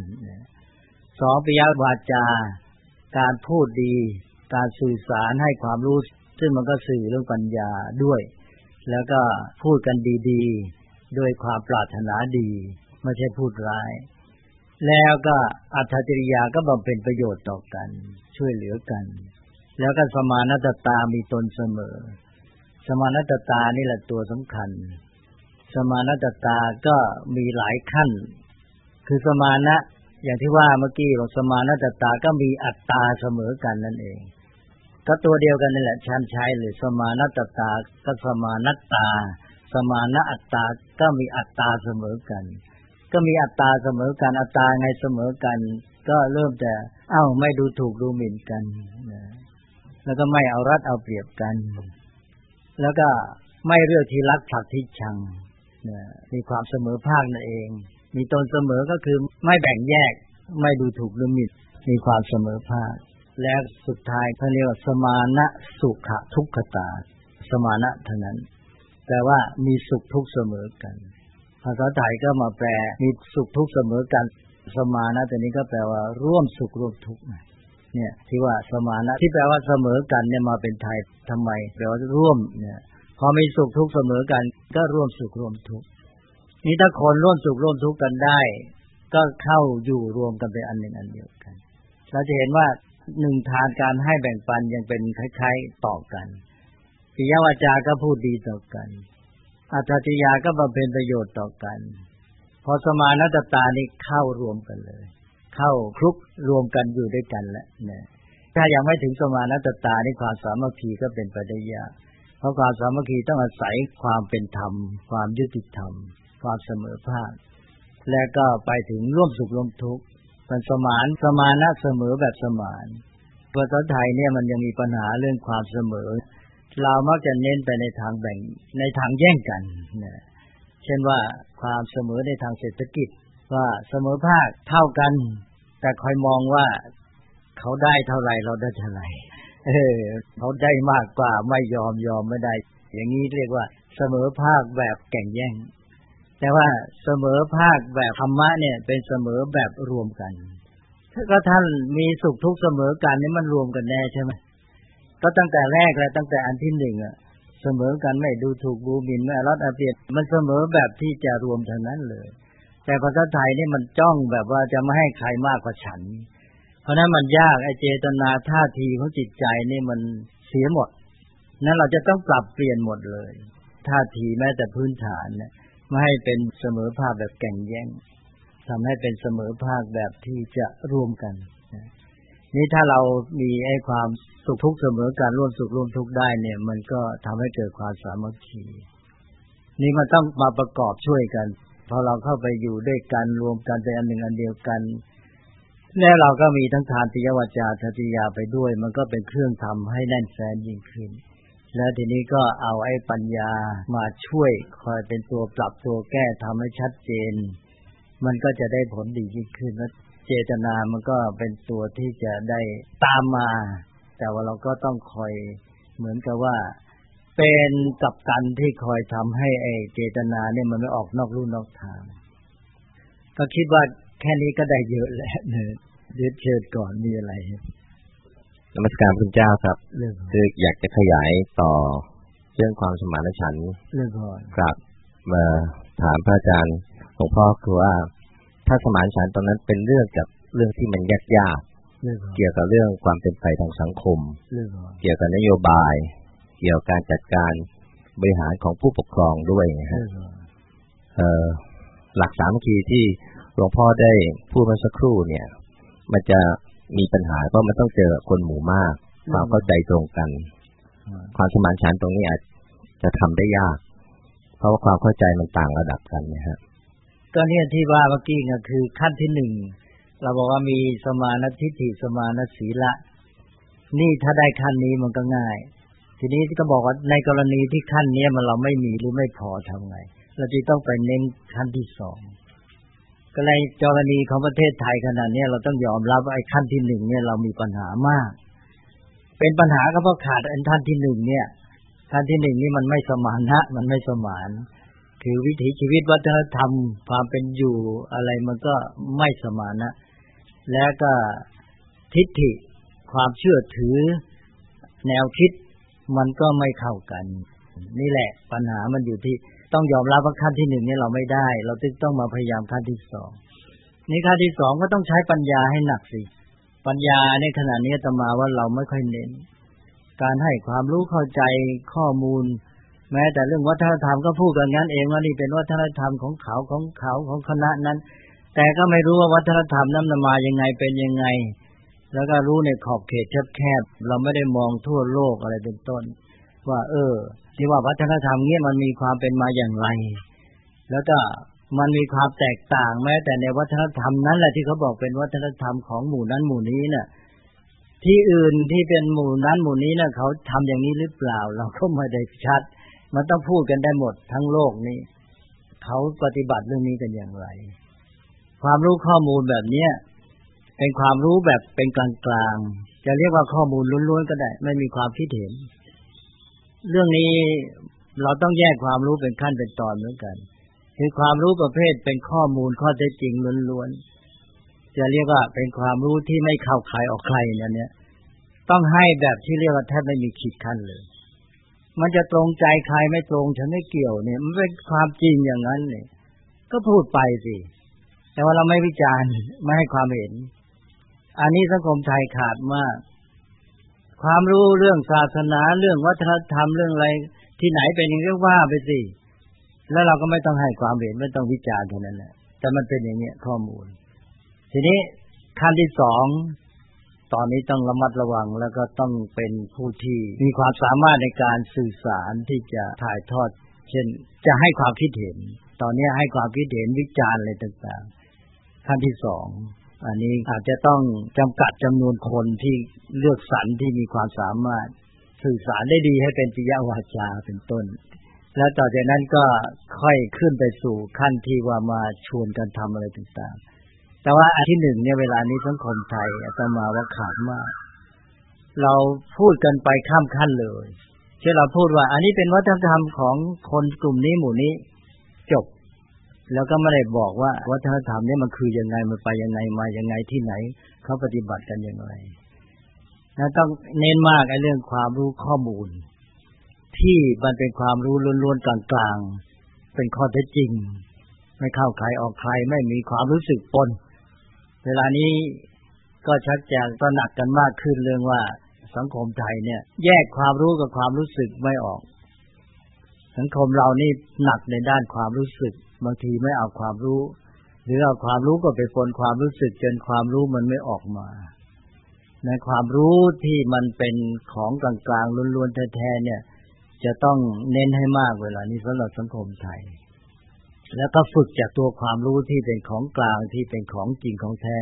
2ปิยวาจาการพูดดีการสื่อสารให้ความรู้ซึ่งมันก็สื่อเรื่องปัญญาด้วยแล้วก็พูดกันดีๆด้วยความปรารถนาดีไม่ใช่พูดร้ายแล้วก็อัตถจริยาก็บำเพ็ญประโยชน์ต่อกันช่วยเหลือกันแล้วก็สมานัตตามีตนเสมอสมานัตตานี่แหละตัวสำคัญสมานัตตาก็มีหลายขั้นคือสมานะอย่างที่ว่าเมื่อกี้บอกสมานัตตาก็มีอัตตาเสมอกันนั่นเองก็ตัวเดียวกันนี่แหละชั้นใช้เลยสมานัตตาก็สมานัตตาสมานะอัตตาก็มีอัตตาเสมอกันก็มีอัตตาเสมอกันอัตตาไงเสมอกันก็เริ่มจะไม่ดูถูกดูหมิ่นกันแล้วก็ไม่เอารัดเอาเปรียบกันแล้วก็ไม่เลือกที่รักผลักที่ชังมีความเสมอภาคนั่นเองมีตนเสมอก็คือไม่แบ่งแยกไม่ดูถูกดูหมิ่นมีความเสมอภาคและสุดท้ายเขาเรียกว่าสมานะสุขทุกขตาสมานะเท่านั้นแปลว่ามีสุขทุกข์เสมอกันภาษาไทยก็มาแปลมีสุขทุกข์เสมอกันสมานะตัวนี้ก็แปลว่าร่วมสุขร่วมทุกข์เนี่ยที่ว่าสมานะที่แปลว่าเสมอกันเนี่ยมาเป็นไทยทำไมแปลว่าร่วมเนี่ยพอมีสุขทุกข์เสมอกันก็ร่วมสุขร่วมทุกข์นี่ถ้าคนร่วมสุขร่วมทุกข์กันได้ก็เข้าอยู่รวมกันเป็นอันหนึ่งอันเดียวกันเราจะเห็นว่า1ทานการให้แบ่งปันยังเป็นคล้ายๆต่อกันปิยวาจาก็พูดดีต่อกันอัตถจริยาก็บำเพ็ญประโยชน์ต่อกันพอสมานัตตานี่เข้ารวมกันเลยเข้าคลุกรวมกันอยู่ด้วยกันแล้วนะถ้ายังไม่ถึงสมานัตตานี่ความสามัคคีก็เป็นไปได้ยากเพราะความสามัคคีต้องอาศัยความเป็นธรรมความยุติธรรมความเสมอภาคและก็ไปถึงร่วมสุขร่วมทุกข์มันสมานะเสมอแบบสมานภาษาไทยเนี่ยมันยังมีปัญหาเรื่องความเสมอเรามักจะเน้นไปในทางแบ่งในทางแย่งกันนะเช่นว่าความเสมอในทางเศรษฐกิจว่าเสมอภาคเท่ากันแต่คอยมองว่าเขาได้เท่าไหร่เราได้เท่าไหร่เขาได้มากกว่าไม่ยอมไม่ได้อย่างนี้เรียกว่าเสมอภาคแบบแข่งแย่งแต่ว่าเสมอภาคแบบธรรมะเนี่ยเป็นเสมอแบบรวมกันถ้าท่านมีสุขทุกข์เสมอกันนี่มันรวมกันแน่ใช่ไหมก็ตั้งแต่แรกและตั้งแต่อันที่1เสมอกันไม่ดูถูกดูหมิ่นไม่รัดเอาเปรียบมันเสมอแบบที่จะรวมเท่านั้นเลยแต่ภาษาไทยนี่มันจ้องแบบว่าจะไม่ให้ใครมากกว่าฉันเพราะนั้นมันยากไอ้เจตนาท่าทีของจิตใจนี่มันเสียหมดนั้นเราจะต้องปรับเปลี่ยนหมดเลยท่าทีแม้แต่พื้นฐานเนี่ยไม่ให้เป็นเสมอภาคแบบแข่งแย่งทำให้เป็นเสมอภาคแบบที่จะรวมกันนี่ถ้าเรามีไอ้ความสุขทุกข์เสมอกันร่วมสุขร่วมทุกข์ได้เนี่ยมันก็ทำให้เกิดความสามัคคีนี่มันต้องมาประกอบช่วยกันพอเราเข้าไปอยู่ด้วยกันรวมกันเป็นอันหนึ่งอันเดียวกันแล้วเราก็มีทั้งทานติยวาจาทติยาไปด้วยมันก็เป็นเครื่องทำให้แน่นแฟ้นยิ่งขึ้นแล้วทีนี้ก็เอาไอ้ปัญญามาช่วยคอยเป็นตัวปรับตัวแก้ทำให้ชัดเจนมันก็จะได้ผลดียิ่งขึ้นแล้วเจตนามันก็เป็นตัวที่จะได้ตามมาแต่ว่าเราก็ต้องคอยเหมือนกับว่าเป็นกัปตันที่คอยทำให้ไอ้เจตนาเนี่ยมันไม่ออกนอกลู่นอกทางก็คิดว่าแค่นี้ก็ได้เยอะแล้วเนี่ยเดี๋ยวเชิญก่อนมีอะไรนมัสการพระเจ้าครับคืออยากจะขยายต่อเรื่องความสมานฉันท์ครับมาถามพระอาจารย์หลวงพ่อคือว่าถ้าสมานฉันท์ตรงนั้นเป็นเรื่องกับเรื่องที่มันยากๆเกี่ยวกับเรื่องความเป็นไปทางสังคมเกี่ยวกับนโยบายเกี่ยวกับการจัดการบริหารของผู้ปกครองด้วยนะฮะหลักสามัคคีที่หลวงพ่อได้พูดมาสักครู่เนี่ยมันจะมีปัญหาเพราะมันต้องเจอคนหมู่มากความเข้าใจตรงกันความสมานฉันท์ตรงนี้อาจจะทำได้ยากเพราะว่าความเข้าใจมันต่างระดับกันนะฮะก็เนี่ยที่ว่าเมื่อกี้ก็คือขั้นที่หนึ่งเราบอกว่ามีสมานทิฏฐิสมานศีละนี่ถ้าได้ขั้นนี้มันก็ง่ายทีนี้ก็บอกว่าในกรณีที่ขั้นนี้มันเราไม่มีหรือไม่พอทำไงเราจะต้องไปเน้นขั้นที่สองก็ในกรณีของประเทศไทยขนาดนี้เราต้องยอมรับว่าไอ้ขั้นที่หนึ่งเนี่ยเรามีปัญหามากเป็นปัญหาก็เพราะขาดอันขั้นที่หนึ่งเนี่ยขั้นที่หนึ่งนี่มันไม่สมานนะมันไม่สมานคือวิถีชีวิตวัฒนธรรมความเป็นอยู่อะไรมันก็ไม่สมานนะแล้วก็ทิฏฐิความเชื่อถือแนวคิดมันก็ไม่เข้ากันนี่แหละปัญหามันอยู่ที่ต้องยอมรับว่าขั้นที่หนึ่งนี่เราไม่ได้เราต้องมาพยายามขั้นที่สองนี่ขั้นที่สองก็ต้องใช้ปัญญาให้หนักสิปัญญาในขณะนี้อาตมาว่าเราไม่ค่อยเน้นการให้ความรู้เข้าใจข้อมูลแม้แต่เรื่องวัฒนธรรมก็พูดกันงั้นเองว่านี่เป็นวัฒนธรรมของเขาของคณะนั้นแต่ก็ไม่รู้ว่าวัฒนธรรมนั้นมายังไงเป็นยังไงแล้วก็รู้ในขอบเขตแคบๆเราไม่ได้มองทั่วโลกอะไรเป็นต้นว่าที่ว่าวัฒนธรรมเนี่ยมันมีความเป็นมาอย่างไรแล้วก็มันมีความแตกต่างแม้แต่ในวัฒนธรรมนั้นแหละที่เขาบอกเป็นวัฒนธรรมของหมู่นั้นหมู่นี้น่ะที่อื่นที่เป็นหมู่นั้นหมู่นี้น่ะเขาทำอย่างนี้หรือเปล่าเราก็ไม่ได้ชัดมันต้องพูดกันได้หมดทั้งโลกนี้เขาปฏิบัติเรื่องนี้กันอย่างไรความรู้ข้อมูลแบบเนี้ยเป็นความรู้แบบเป็นกลางๆจะเรียกว่าข้อมูลล้วนๆก็ได้ไม่มีความคิดเห็นเรื่องนี้เราต้องแยกความรู้เป็นขั้นเป็นตอนเหมือนกันคือความรู้ประเภทเป็นข้อมูลข้อเท็จจริงล้วนๆจะเรียกว่าเป็นความรู้ที่ไม่เข้าใครออกใครนั่นเนี่ยต้องให้แบบที่เรียกว่าแทบไม่มีขีดขั้นเลยมันจะตรงใจใครไม่ตรงฉันไม่เกี่ยวเนี่ยมันเป็นความจริงอย่างนั้นเนี่ยก็พูดไปสิแต่ว่าเราไม่วิจารณ์ไม่ให้ความเห็นอันนี้สังคมไทยขาดมากความรู้เรื่องศาสนาเรื่องวัฒนธรรมเรื่องอะไรที่ไหนเป็นอย่างนี้ว่าไปสิแล้วเราก็ไม่ต้องให้ความเห็นไม่ต้องวิจารณ์เท่านั้นแหละแต่มันเป็นอย่างนี้ข้อมูลทีนี้ขั้นที่สองตอนนี้ต้องระมัดระวังแล้วก็ต้องเป็นผู้ที่มีความสามารถในการสื่อสารที่จะถ่ายทอดเช่นจะให้ความคิดเห็นตอนนี้ให้ความคิดเห็นวิจารณ์อะไรต่างๆขั้นที่สองอันนี้อาจจะต้องจำกัดจำนวนคนที่เลือกสรรที่มีความสามารถสื่อสารได้ดีให้เป็นปิยวาจาเป็นต้นแล้วต่อจากนั้นก็ค่อยขึ้นไปสู่ขั้นที่ว่ามาชวนกันทำอะไรต่างๆแต่ว่าอันที่หนึ่งเนี่ยเวลานี้สังคมไทยอาตมาว่าขาดมากเราพูดกันไปข้ามขั้นเลยเช่นเราพูดว่าอันนี้เป็นวัฒนธรรมของคนกลุ่มนี้หมู่นี้จบแล้วก็ไม่ได้บอกว่าวัฒนธรรมนี่มันคือยังไงมันไปยังไงมายังไงที่ไหนเขาปฏิบัติกันอย่างไรนะต้องเน้นมากไอ้เรื่องความรู้ข้อมูลที่มันเป็นความรู้ล้วนๆกลางๆเป็นข้อเท็จจริงไม่เข้าใครออกใครไม่มีความรู้สึกปนเวลานี้ก็ชักจะตระหนักกันมากขึ้นเรื่องว่าสังคมไทยเนี่ยแยกความรู้กับความรู้สึกไม่ออกสังคมเรานี่หนักในด้านความรู้สึกบางทีไม่เอาความรู้หรือเอาความรู้ก็ไปปนความรู้สึกจนความรู้มันไม่ออกมาในความรู้ที่มันเป็นของกลางๆล้วนๆแท้ๆเนี่ยจะต้องเน้นให้มากเวลานี้สำหรับสังคมไทยแล้วก็ฝึกจากตัวความรู้ที่เป็นของกลางที่เป็นของจริงของแท้เนี่ย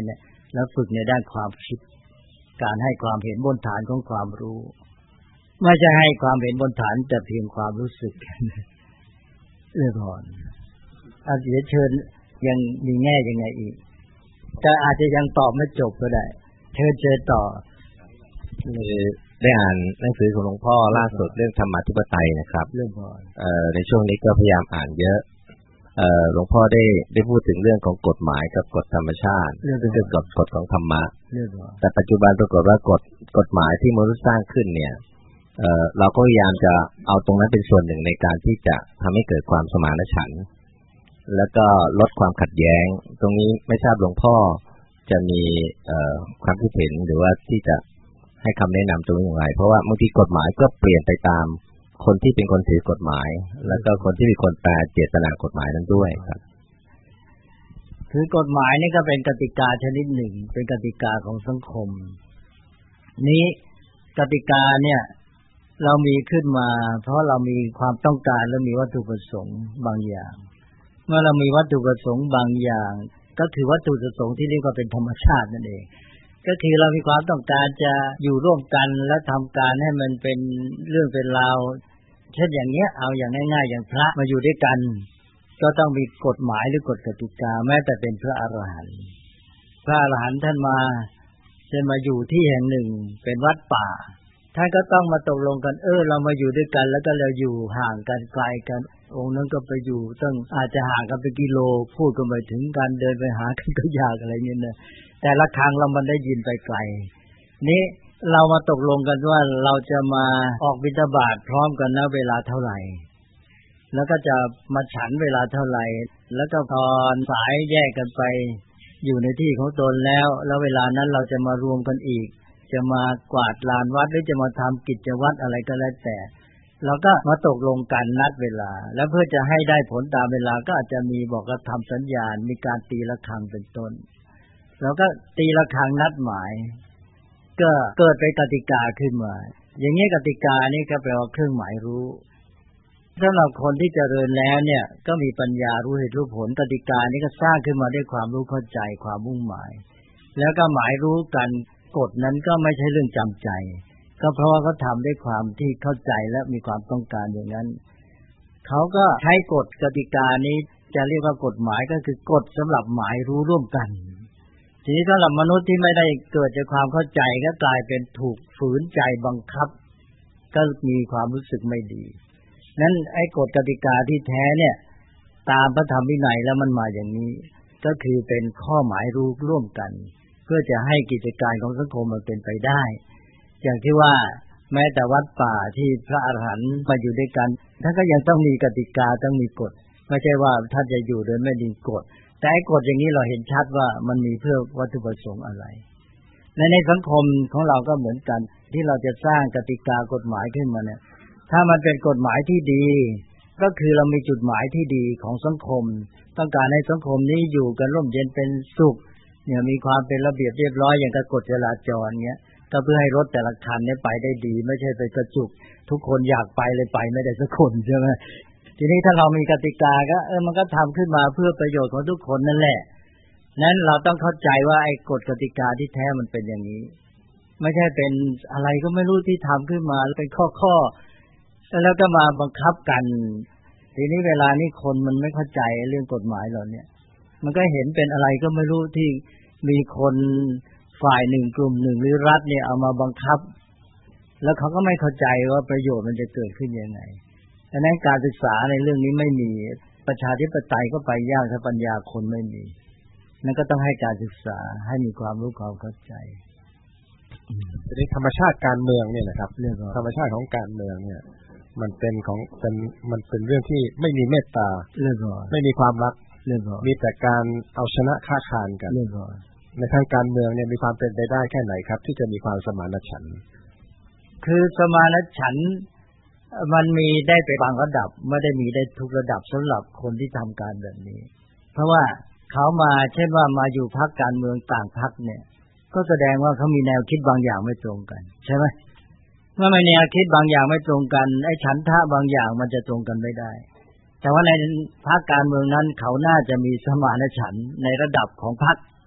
แล้วฝึกในด้านความคิดการให้ความเห็นบนฐานของความรู้ไม่ใช่ให้ความเห็นบนฐานแต่เพียงความรู้สึกก่อนเดี๋ยวเชิญยังมีแง่ยังไงอีกแต่อาจจะยังตอบไม่จบก็ได้เชิญต่อได้อ่านหนังสือของหลวงพ่อล่าสุดเรื่องธรรมาธิปไตยนะครับในช่วงนี้ก็พยายามอ่านเยอะหลวงพ่อได้พูดถึงเรื่องของกฎหมายกับกฎธรรมชาติซึ่งเป็นกฎของธรรมะแต่ปัจจุบันปรากฏว่ากฎหมายที่มนุษย์สร้างขึ้นเนี่ยเราก็พยายามจะเอาตรงนั้นเป็นส่วนหนึ่งในการที่จะทำให้เกิดความสมานฉันท์แล้วก็ลดความขัดแย้งตรงนี้ไม่ทราบหลวงพ่อจะมีความคิดเห็นหรือว่าที่จะให้คำแนะนำตรงนี้อย่างไรเพราะว่าบางทีกฎหมายก็เปลี่ยนไปตามคนที่เป็นคนถือกฎหมายแล้วก็คนที่เป็นคนแปลเจตนากฎหมายนั้นด้วยครับคือกฎหมายนี่ก็เป็นกติกาชนิดหนึ่งเป็นกติกาของสังคมนี้กติกาเนี่ยเรามีขึ้นมาเพราะเรามีความต้องการและมีวัตถุประสงค์บางอย่างเมื่อเรามีวัตถุประสงค์บางอย่างก็คือวัตถุประสงค์ที่เรียกว่าเป็นธรรมชาตินั่นเองก็คือเรามีความต้องการจะอยู่ร่วมกันและทำการให้มันเป็นเรื่องเป็นราวเช่นอย่างเงี้ยเอาอย่างง่ายๆอย่างพระมาอยู่ด้วยกันก็ต้องมีกฎหมายหรือกฎกติกาแม้แต่เป็นพระอรหันต์ท่านมาจะมาอยู่ที่แห่งหนึ่งเป็นวัดป่าท่านก็ต้องมาตกลงกันเรามาอยู่ด้วยกันแล้วก็เราอยู่ห่างกันไกลกันองค์นั้นก็ไปอยู่ต้องอาจจะห่างกันเป็นกิโลพูดก็ไม่ถึงกันเดินไปหากันก็ยากอะไรเงี้ยนะแต่ละครั้งเรามันได้ยินไปไกลนี้เรามาตกลงกันว่าเราจะมาออกบิณฑบาตพร้อมกันนะเวลาเท่าไหร่แล้วก็จะมาฉันเวลาเท่าไหร่แล้วก็ตอนสายแยกกันไปอยู่ในที่ของตนแล้วเวลานั้นเราจะมารวมกันอีกจะมากวาดลานวัดหรือจะมาทำกิจวัตรอะไรก็แล้วแต่เราก็มาตกลงกันนัดเวลาแล้วเพื่อจะให้ได้ผลตามเวลาก็อาจจะมีบอกว่าทำสัญญาณมีการตีระฆังเป็นต้นแล้วก็ตีระฆังนัดหมายก็เกิดเป็นกติกาขึ้นมาอย่างนี้กติกานี่ก็แปลว่าเครื่องหมายรู้สำหรับคนที่เจริญแล้วเนี่ยก็มีปัญญารู้เหตุรู้ผลกติกานี้ก็สร้างขึ้นมาด้วยความรู้เข้าใจความมุ่งหมายแล้วก็หมายรู้กันกฎนั้นก็ไม่ใช่เรื่องจำใจก็เพราะว่าเขาทำด้วยความที่เข้าใจและมีความต้องการอย่างนั้นเขาก็ใช้กฎกติกานี้จะเรียกว่ากฎหมายก็คือกฎสำหรับหมายรู้ร่วมกันทีนี้สำหรับมนุษย์ที่ไม่ได้เกิดจากความเข้าใจก็กลายเป็นถูกฝืนใจบังคับก็มีความรู้สึกไม่ดีนั้นไอ้กฎกติกาที่แท้เนี่ยตามพระธรรมวินัยแล้วมันมาอย่างนี้ก็คือเป็นข้อหมายรู้ร่วมกันเพื่อจะให้กิจการของสังคมมันเป็นไปได้อย่างที่ว่าแม้แต่วัดป่าที่พระอรหันต์มาอยู่ด้วยกันท่านก็ยังต้องมีกติกาต้องมีกฎไม่ใช่ว่าท่านจะอยู่โดยไม่มีกฎแต่ไอ้กฎอย่างนี้เราเห็นชัดว่ามันมีเพื่อวัตถุประสงค์อะไรในสังคมของเราก็เหมือนกันที่เราจะสร้างกติกากฎหมายขึ้นมาเนี่ยถ้ามันเป็นกฎหมายที่ดีก็คือเรามีจุดหมายที่ดีของสังคมต้องการให้สังคมนี้อยู่กันร่มเย็นเป็นสุขเนี่ยมีความเป็นระเบียบเรียบร้อยอย่างกับกฎจราจรเงี้ยก็เพื่อให้รถแต่ละคันเนี่ยไปได้ดีไม่ใช่ไปกระจุกทุกคนอยากไปเลยไปไม่ได้สักคนใช่ไหมทีนี้ถ้าเรามีกติกาก็มันก็ทำขึ้นมาเพื่อประโยชน์ของทุกคนนั่นแหละนั้นเราต้องเข้าใจว่าไอ้กฎกติกาที่แท้มันเป็นอย่างนี้ไม่ใช่เป็นอะไรก็ไม่รู้ที่ทำขึ้นมาเป็นข้อแล้วก็มาบังคับกันทีนี้เวลานี้คนมันไม่เข้าใจเรื่องกฎหมายเหล่านี้มันก็เห็นเป็นอะไรก็ไม่รู้ที่มีคนฝ่ายหนึ่งกลุ่มหนึ่งหรือรัฐเนี่ยเอามาบังคับแล้วเขาก็ไม่เข้าใจว่าประโยชน์มันจะเกิดขึ้นยังไงดังนั้นการศึกษาในเรื่องนี้ไม่มีประชาธิปไตยก็ไปยากถ้าปัญญาคนไม่มีนั่นก็ต้องให้การศึกษาให้มีความรู้ความเข้าใจทีนี้ธรรมชาติการเมืองเนี่ยนะครับธรรมชาติของการเมืองเนี่ยมันเป็นเรื่องที่ไม่มีเมตตาไม่มีความรักมีแต่การเอาชนะฆ่าคานกันในทางการเมืองเนี่ยมีความเป็นไปได้แค่ไหนครับที่จะมีความสมานฉันท์คือสมานฉันท์มันมีได้ไปบางระดับไม่ได้มีได้ทุกระดับสำหรับคนที่ทำการแบบนี้เพราะว่าเขามาเช่นว่ามาอยู่พรรคการเมืองต่างพรรคเนี่ยก็แสดงว่าเขามีแนวคิดบางอย่างไม่ตรงกันใช่ไหมเมื่อมีแนวคิดบางอย่างไม่ตรงกันไอ้ฉันทะบางอย่างมันจะตรงกันไม่ได้แต่ว่าในพรรคการเมืองนั้นเขาน่าจะมีสมานฉันท์ในระดับของพรรค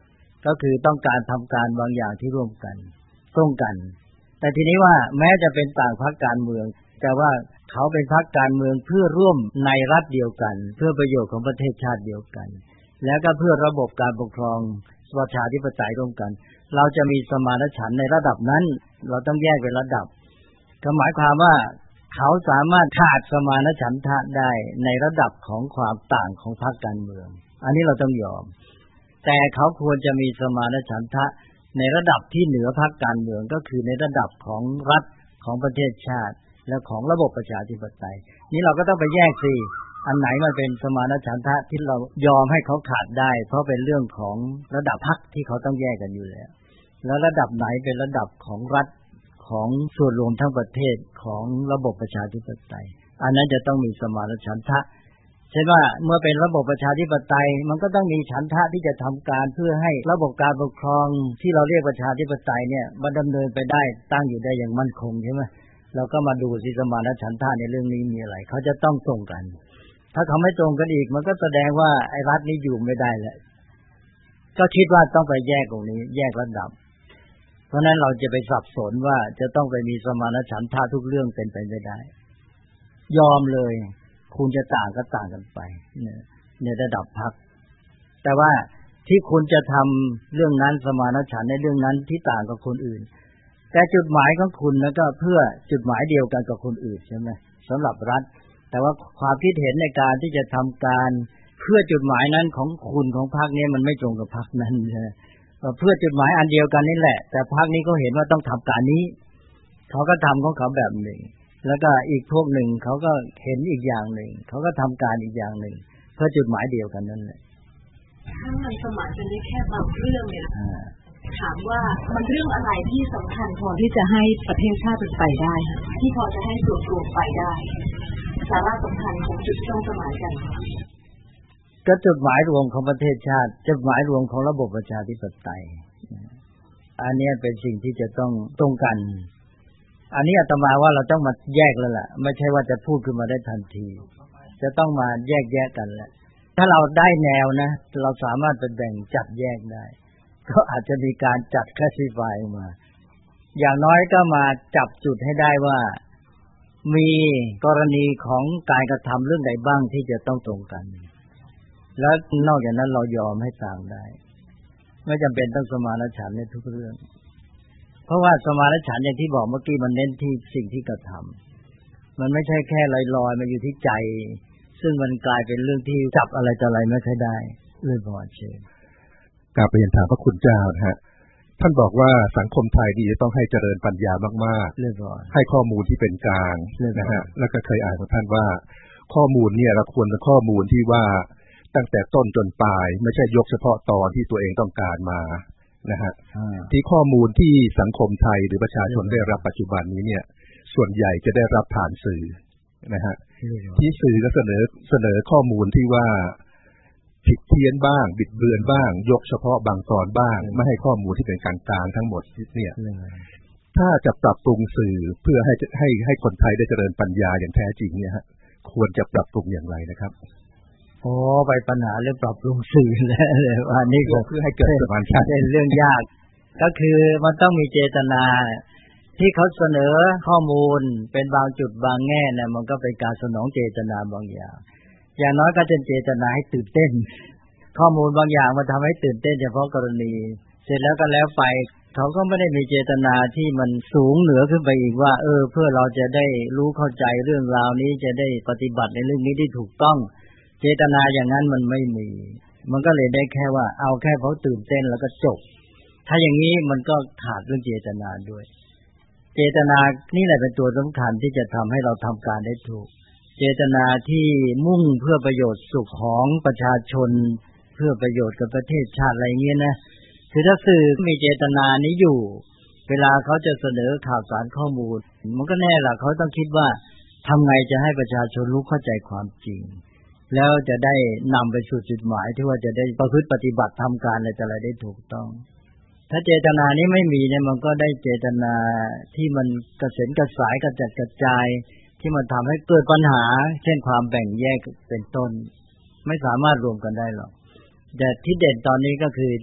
ก็คือต้องการทำการบางอย่างที่ร่วมกันตรงกันแต่ทีนี้ว่าแม้จะเป็นต่างพรรคการเมืองแต่ว่าเขาเป็นพรรคการเมืองเพื่อร่วมในรัฐเดียวกันเพื่อประโยชน์ของประเทศชาติเดียวกันแล้วก็เพื่อระบบการปกครองประชาธิปไตยร่วมกันเราจะมีสมานฉันท์ในระดับนั้นเราต้องแยกเป็นระดับก็หมายความว่าเขาสามารถขาดสมานฉันทะได้ในระดับของความต่างของพรรคการเมืองอันนี้เราต้องยอมแต่เขาควรจะมีสมานฉันทะในระดับที่เหนือพรรคการเมืองก็คือในระดับของรัฐของประเทศชาติและของระบบประชาธิปไตยนี้เราก็ต้องไปแยกสิอันไหนมันเป็นสมานฉันทะที่เรายอมให้เขาขาดได้เพราะเป็นเรื่องของระดับพรรคที่เขาต้องแยกกันอยู่แล้วระดับไหนเป็นระดับของรัฐของส่วนรวมทั้งประเทศของระบบประชาธิปไตยอันนั้นจะต้องมีสมานฉันทะใช่ว่าเมื่อเป็นระบบประชาธิปไตยมันก็ต้องมีฉันทะที่จะทำการเพื่อให้ระบบการปกครองที่เราเรียกประชาธิปไตยเนี่ยมันดำเนินไปได้ตั้งอยู่ได้อย่างมั่นคงใช่ไหมเราก็มาดูสิสมานฉันทะในเรื่องนี้มีอะไรเขาจะต้องตรงกันถ้าเขาไม่ตรงกันอีกมันก็แสดงว่าไอ้รัฐนี้อยู่ไม่ได้แล้วก็คิดว่าต้องไปแยกตรงนี้แยกระดับเพราะนั้นเราจะไปสับสนว่าจะต้องไปมีสมานฉันทะทุกเรื่องเป็นไปไม่ได้ยอมเลยคุณจะต่างก็ต่างกันไปในระดับพรรคแต่ว่าที่คุณจะทำเรื่องนั้นสมานฉันท์ในเรื่องนั้นที่ต่างกับคนอื่นแต่จุดหมายของคุณนะก็เพื่อจุดหมายเดียวกันกับคนอื่นใช่ไหมสำหรับรัฐแต่ว่าความคิดเห็นในการที่จะทำการเพื่อจุดหมายนั้นของคุณของพรรคนี้มันไม่ตรงกับพรรคนั้นเพื่อจุดหมายอันเดียวกันนี่แหละแต่พรรคนี้เขาเห็นว่าต้องทำการนี้เขาก็ทำของเขาแบบหนึ่งแล้วก็อีกพวกหนึ่งเขาก็เห็นอีกอย่างหนึ่งเขาก็ทำการอีกอย่างหนึ่งเพื่อจุดหมายเดียวกันนั่นแหละถ้ามันสมานกันได้แค่บางเรื่องเนี่ยถามว่ามันเรื่องอะไรที่สำคัญพอที่จะให้ประเทศชาติเป็นไปได้ที่พอจะให้ส่วนรวมไปได้สาระสำคัญของจุดที่ต้องสมานกันก็จุดหมายรวมของประเทศชาติจุดหมายรวมของระบบประชาธิปไตยอันนี้เป็นสิ่งที่จะต้องตรงกันอันนี้อาตมาว่าเราต้องมาแยกแล้วล่ะไม่ใช่ว่าจะพูดขึ้นมาได้ทันทีจะต้องมาแยกกันแหละถ้าเราได้แนวนะเราสามารถไปแบ่งจัดแยกได้ก็อาจจะมีการจัดคลาสสิฟายมาอย่างน้อยก็มาจับจุดให้ได้ว่ามีกรณีของการกระทำเรื่องใดบ้างที่จะต้องตรงกันแล้วนอกจากนั้นเรายอมให้ต่างได้ไม่จำเป็นต้องสมานฉันท์ในทุกเรื่องเพราะว่าสมานฉันท์อย่างที่บอกเมื่อกี้มันเน้นที่สิ่งที่กระทำมันไม่ใช่แค่ลอยๆมาอยู่ที่ใจซึ่งมันกลายเป็นเรื่องที่จับอะไรต่ออะไรไม่ค่อยได้เลยพอเชิญกราบเรียนถามพระคุณเจ้านะฮะท่านบอกว่าสังคมไทยดีจะต้องให้เจริญปัญญามากๆให้ข้อมูลที่เป็นกลางนะฮะแล้วก็เคยอ่านของท่านว่าข้อมูลเนี่ยเราควรเป็นข้อมูลที่ว่าตั้งแต่ต้นจนปลายไม่ใช่ยกเฉพาะตอนที่ตัวเองต้องการมานะฮะที่ข้อมูลที่สังคมไทยหรือประชาชนได้รับปัจจุบันนี้เนี่ยส่วนใหญ่จะได้รับผ่านสื่อนะฮะที่สื่อก็เสนอข้อมูลที่ว่าผิดเพี้ยนบ้างบิดเบือนบ้างยกเฉพาะบางตอนบ้างไม่ให้ข้อมูลที่เป็นกลางๆทั้งหมดเนี่ยถ้าจะปรับปรุงสื่อเพื่อให้คนไทยได้เจริญปัญญาอย่างแท้จริงเนี่ยฮะควรจะปรับปรุงอย่างไรนะครับไปปัญหาเรื่องปรับปรุงสื่อแล้วเลยว่านี่ก็คือให้เกิดสมานฉันท์เป็นเรื่องยากก็คือมันต้องมีเจตนาที่เขาเสนอข้อมูลเป็นบางจุดบางแง่เนี่ยมันก็เป็นการสนองเจตนาบางอย่างน้อยก็จะเจตนาให้ตื่นเต้นข้อมูลบางอย่างมันทำให้ตื่นเต้นเฉพาะกรณีเสร็จแล้วก็แล้วไปเขาก็ไม่ได้มีเจตนาที่มันสูงเหนือขึ้นไปอีกว่าเพื่อเราจะได้รู้เข้าใจเรื่องราวนี้จะได้ปฏิบัติในเรื่องนี้ที่ถูกต้องเจตนาอย่างนั้นมันไม่มีมันก็เลยได้แค่ว่าเอาแค่เขาตื่นเต้นแล้วก็จบถ้าอย่างนี้มันก็ขาดเรื่องเจตนาด้วยเจตนานี่แหละเป็นตัวสำคัญที่จะทำให้เราทำการได้ถูกเจตนาที่มุ่งเพื่อประโยชน์สุขของประชาชนเพื่อประโยชน์กับประเทศชาติอะไรเงี้ยนะคือถ้าสื่อมีเจตนานี้อยู่เวลาเขาจะเสนอข่าวสารข้อมูลมันก็แน่ล่ะเขาต้องคิดว่าทำไงจะให้ประชาชนรู้เข้าใจความจริงแล้วจะได้นำไปสู่จุดหมายที่ว่าจะได้ประพฤติปฏิบัติทำการอะไรได้ถูกต้องถ้าเจตนานี้ไม่มีเนี่ยมันก็ได้เจตนาที่มันกระเซ็นกระสายกระจัดกระจายที่มันทำให้เกิดปัญหาเช่นความแบ่งแยกเป็นต้นไม่สามารถรวมกันได้หรอกแต่ที่เด่นตอนนี้ก็คือ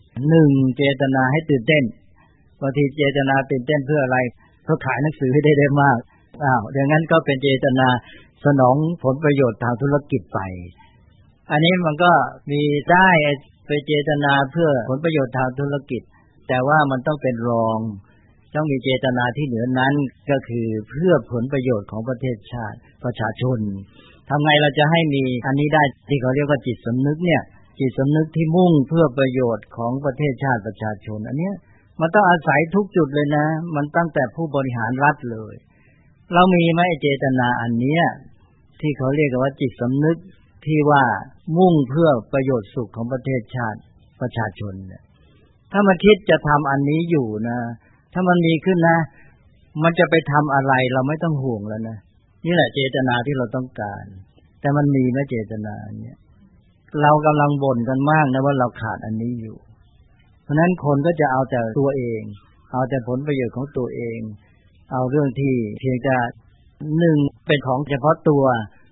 1เจตนาให้ตื่นเต้นบางทีเจตนาตื่นเต้นเพื่ออะไรเขาขายหนังสือให้ได้มากอย่างนั้นก็เป็นเจตนาสนองผลประโยชน์ทางธุรกิจไปอันนี้มันก็มีได้ไปเจตนาเพื่อผลประโยชน์ทางธุรกิจแต่ว่ามันต้องเป็นรองต้องมีเจตนาที่เหนือนั้นก็คือเพื่อผลประโยชน์ของประเทศชาติประชาชนทำไงเราจะให้มีอันนี้ได้ที่เขาเรียกว่าจิตสำนึกเนี่ยจิตสำนึกที่มุ่งเพื่อประโยชน์ของประเทศชาติประชาชนอันเนี้ยมันต้องอาศัยทุกจุดเลยนะมันตั้งแต่ผู้บริหารรัฐเลยเรามีไหมเจตนาอันเนี้ยที่เขาเรียกว่าจิตสำนึกที่ว่ามุ่งเพื่อประโยชน์สุขของประเทศชาติประชาชนเนี่ยถ้ามันคิดจะทำอันนี้อยู่นะถ้ามันมีขึ้นนะมันจะไปทำอะไรเราไม่ต้องห่วงแล้วนะนี่แหละเจตนาที่เราต้องการแต่มันมีไหมเจตนาเนี่ยเรากำลังบ่นกันมากนะว่าเราขาดอันนี้อยู่เพราะนั้นคนก็จะเอาแต่ตัวเองเอาแต่ผลประโยชน์ของตัวเองเอาเรื่องที่เพียงจะ1เป็นของเฉพาะตัว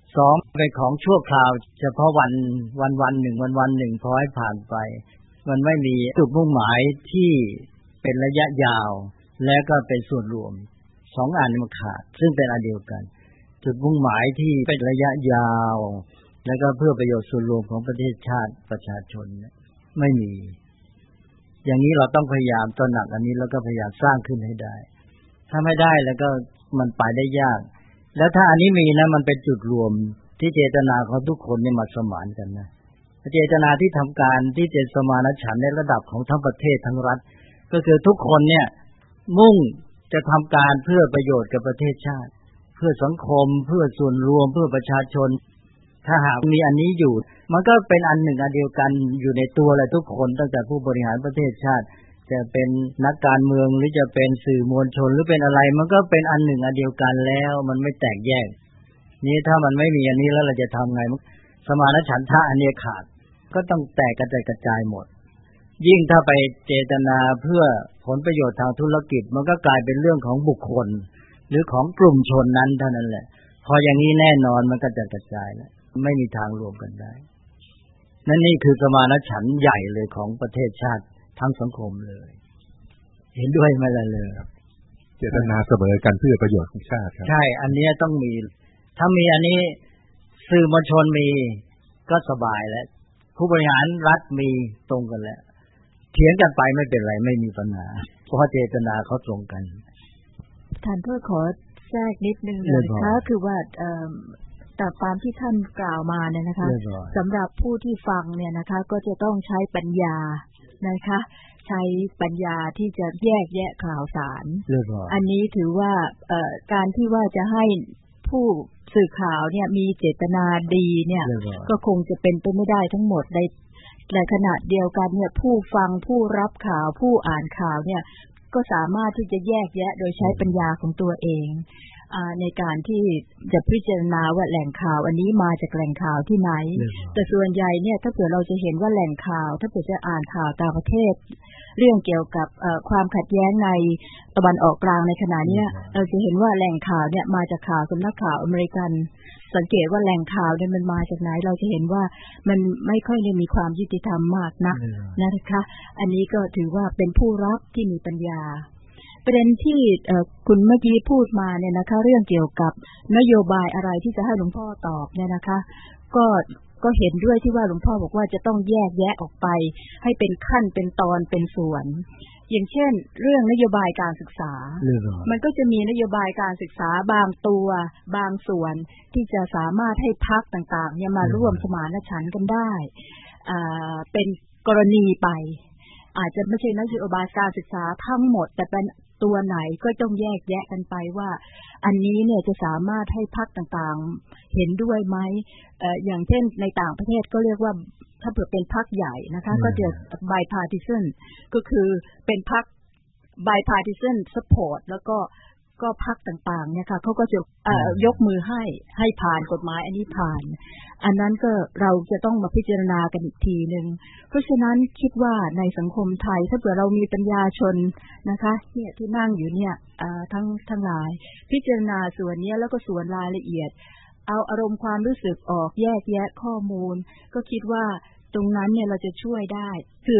2เป็นของชั่วคราวเฉพาะวันหนึ่งวันหนึ่งพอให้ผ่านไปมันไม่มีจุดมุ่งหมายที่เป็นระยะยาวและก็เป็นส่วนรวม2อันมันขาดซึ่งเป็นอันเดียวกันจุดมุ่งหมายที่เป็นระยะยาวแล้วก็เพื่อประโยชน์ส่วนรวมของประเทศชาติประชาชนไม่มีอย่างนี้เราต้องพยายามตระหนักอันนี้แล้วก็พยายามสร้างขึ้นให้ได้ถ้าไม่ได้แล้วก็มันไปได้ยากแล้วถ้าอันนี้มีนะมันเป็นจุดรวมที่เจตนาของทุกคนเนี่ยมาสมานกันนะเจตนาที่ทำการที่จะสมานฉันท์ในระดับของทั้งประเทศทั้งรัฐก็คือทุกคนเนี่ยมุ่งจะทำการเพื่อประโยชน์กับประเทศชาติเพื่อสังคมเพื่อส่วนรวมเพื่อประชาชนถ้าหากมีอันนี้อยู่มันก็เป็นอันหนึ่งอันเดียวกันอยู่ในตัวเลยทุกคนตั้งแต่ผู้บริหารประเทศชาติจะเป็นนักการเมืองหรือจะเป็นสื่อมวลชนหรือเป็นอะไรมันก็เป็นอันหนึ่งอันเดียวกันแล้วมันไม่แตกแยกนี่ถ้ามันไม่มีอันนี้แล้วเราจะทำไงสมานฉันทะอันนี้ขาดก็ต้องแตกกระจายหมดยิ่งถ้าไปเจตนาเพื่อผลประโยชน์ทางธุรกิจมันก็กลายเป็นเรื่องของบุคคลหรือของกลุ่มชนนั้นเท่านั้นแหละพออย่างนี้แน่นอนมันก็จะกระจายแล้วไม่มีทางรวมกันได้นั่นนี่คือสมานฉันท์ใหญ่เลยของประเทศชาติทั้งสังคมเลยเห็นด้วยไหมล่ะเลยเจตนาเสมอกันเพื่อประโยชน์ของชาติครับใช่อันนี้ต้องมีถ้ามีอันนี้สื่อมวลชนมีก็สบายแล้วผู้บริหารรัฐมีตรงกันแล้วเถียงกันไปไม่เป็นไรไม่มีปัญหาเพราะเจตนาเขาตรงกันท่านเพื่อขอแทรกนิดนึงเลยนะคะคือว่าแต่ตามที่ท่านกล่าวมาเนี่ยนะคะสำหรับผู้ที่ฟังเนี่ยนะคะก็จะต้องใช้ปัญญานะคะใช้ปัญญาที่จะแยกแยะข่าวสารอันนี้ถือว่าการที่ว่าจะให้ผู้สื่อข่าวเนี่ยมีเจตนาดีเนี่ยก็คงจะเป็นไปไม่ได้ทั้งหมดในขณะเดียวกันเนี่ยผู้ฟังผู้รับข่าวผู้อ่านข่าวเนี่ยก็สามารถที่จะแยกแยะโดยใช้ปัญญาของตัวเองในการที่จะพิจารณาว่าแหล่งข่าวอันนี้มาจากแหล่งข่าวที่ไหนแต่ส่วนใหญ่เนี่ยถ้าเผื่อเราจะเห็นว่าแหล่งข่าวถ้าเผื่อจะอ่านข่าวต่างประเทศเรื่องเกี่ยวกับความขัดแย้งในตะวันออกกลางในขณะนี้เราจะเห็นว่าแหล่งข่าวเนี่ยมาจากข่าวสำนักข่าวอเมริกันสังเกตว่าแหล่งข่าวเนี่ยมันมาจากไหนเราจะเห็นว่ามันไม่ค่อยได้มีความยุติธรรมมากนักนะคะอันนี้ก็ถือว่าเป็นผู้รับที่มีปัญญาประเด็นที่คุณเมื่อกี้พูดมาเนี่ยนะคะเรื่องเกี่ยวกับนโยบายอะไรที่จะให้หลวงพ่อตอบเนี่ยนะคะก็เห็นด้วยที่ว่าหลวงพ่อบอกว่าจะต้องแยกแยะออกไปให้เป็นขั้นเป็นตอนเป็นส่วนอย่างเช่นเรื่องนโยบายการศึกษามันก็จะมีนโยบายการศึกษาบางตัวบางส่วนที่จะสามารถให้พรรคต่างๆเนี่ยมาร่วมสมานฉันท์กันได้เป็นกรณีไปอาจจะไม่ใช่นโยบายการศึกษาทั้งหมดแต่เป็นตัวไหนก็ต้องแยกแยะกันไปว่าอันนี้เนี่ยจะสามารถให้พรรคต่างๆเห็นด้วยไหมอย่างเช่นในต่างประเทศก็เรียกว่าถ้าเผื่อเป็นพรรคใหญ่นะคะก็จะ bipartisan ก็คือเป็นพรรค bipartisan support แล้วก็พรรคต่างๆเนี่ยค่ะเขาก็จะยกมือให้ผ่านกฎหมายอันนี้ผ่านอันนั้นก็เราจะต้องมาพิจารณากันอีกทีนึงเพราะฉะนั้นคิดว่าในสังคมไทยถ้าเผื่อเรามีปัญญาชนนะคะเนี่ยที่นั่งอยู่เนี่ยทั้งหลายพิจารณาส่วนนี้แล้วก็ส่วนรายละเอียดเอาอารมณ์ความรู้สึกออกแยกแยะข้อมูลก็คิดว่าตรงนั้นเนี่ยเราจะช่วยได้คือ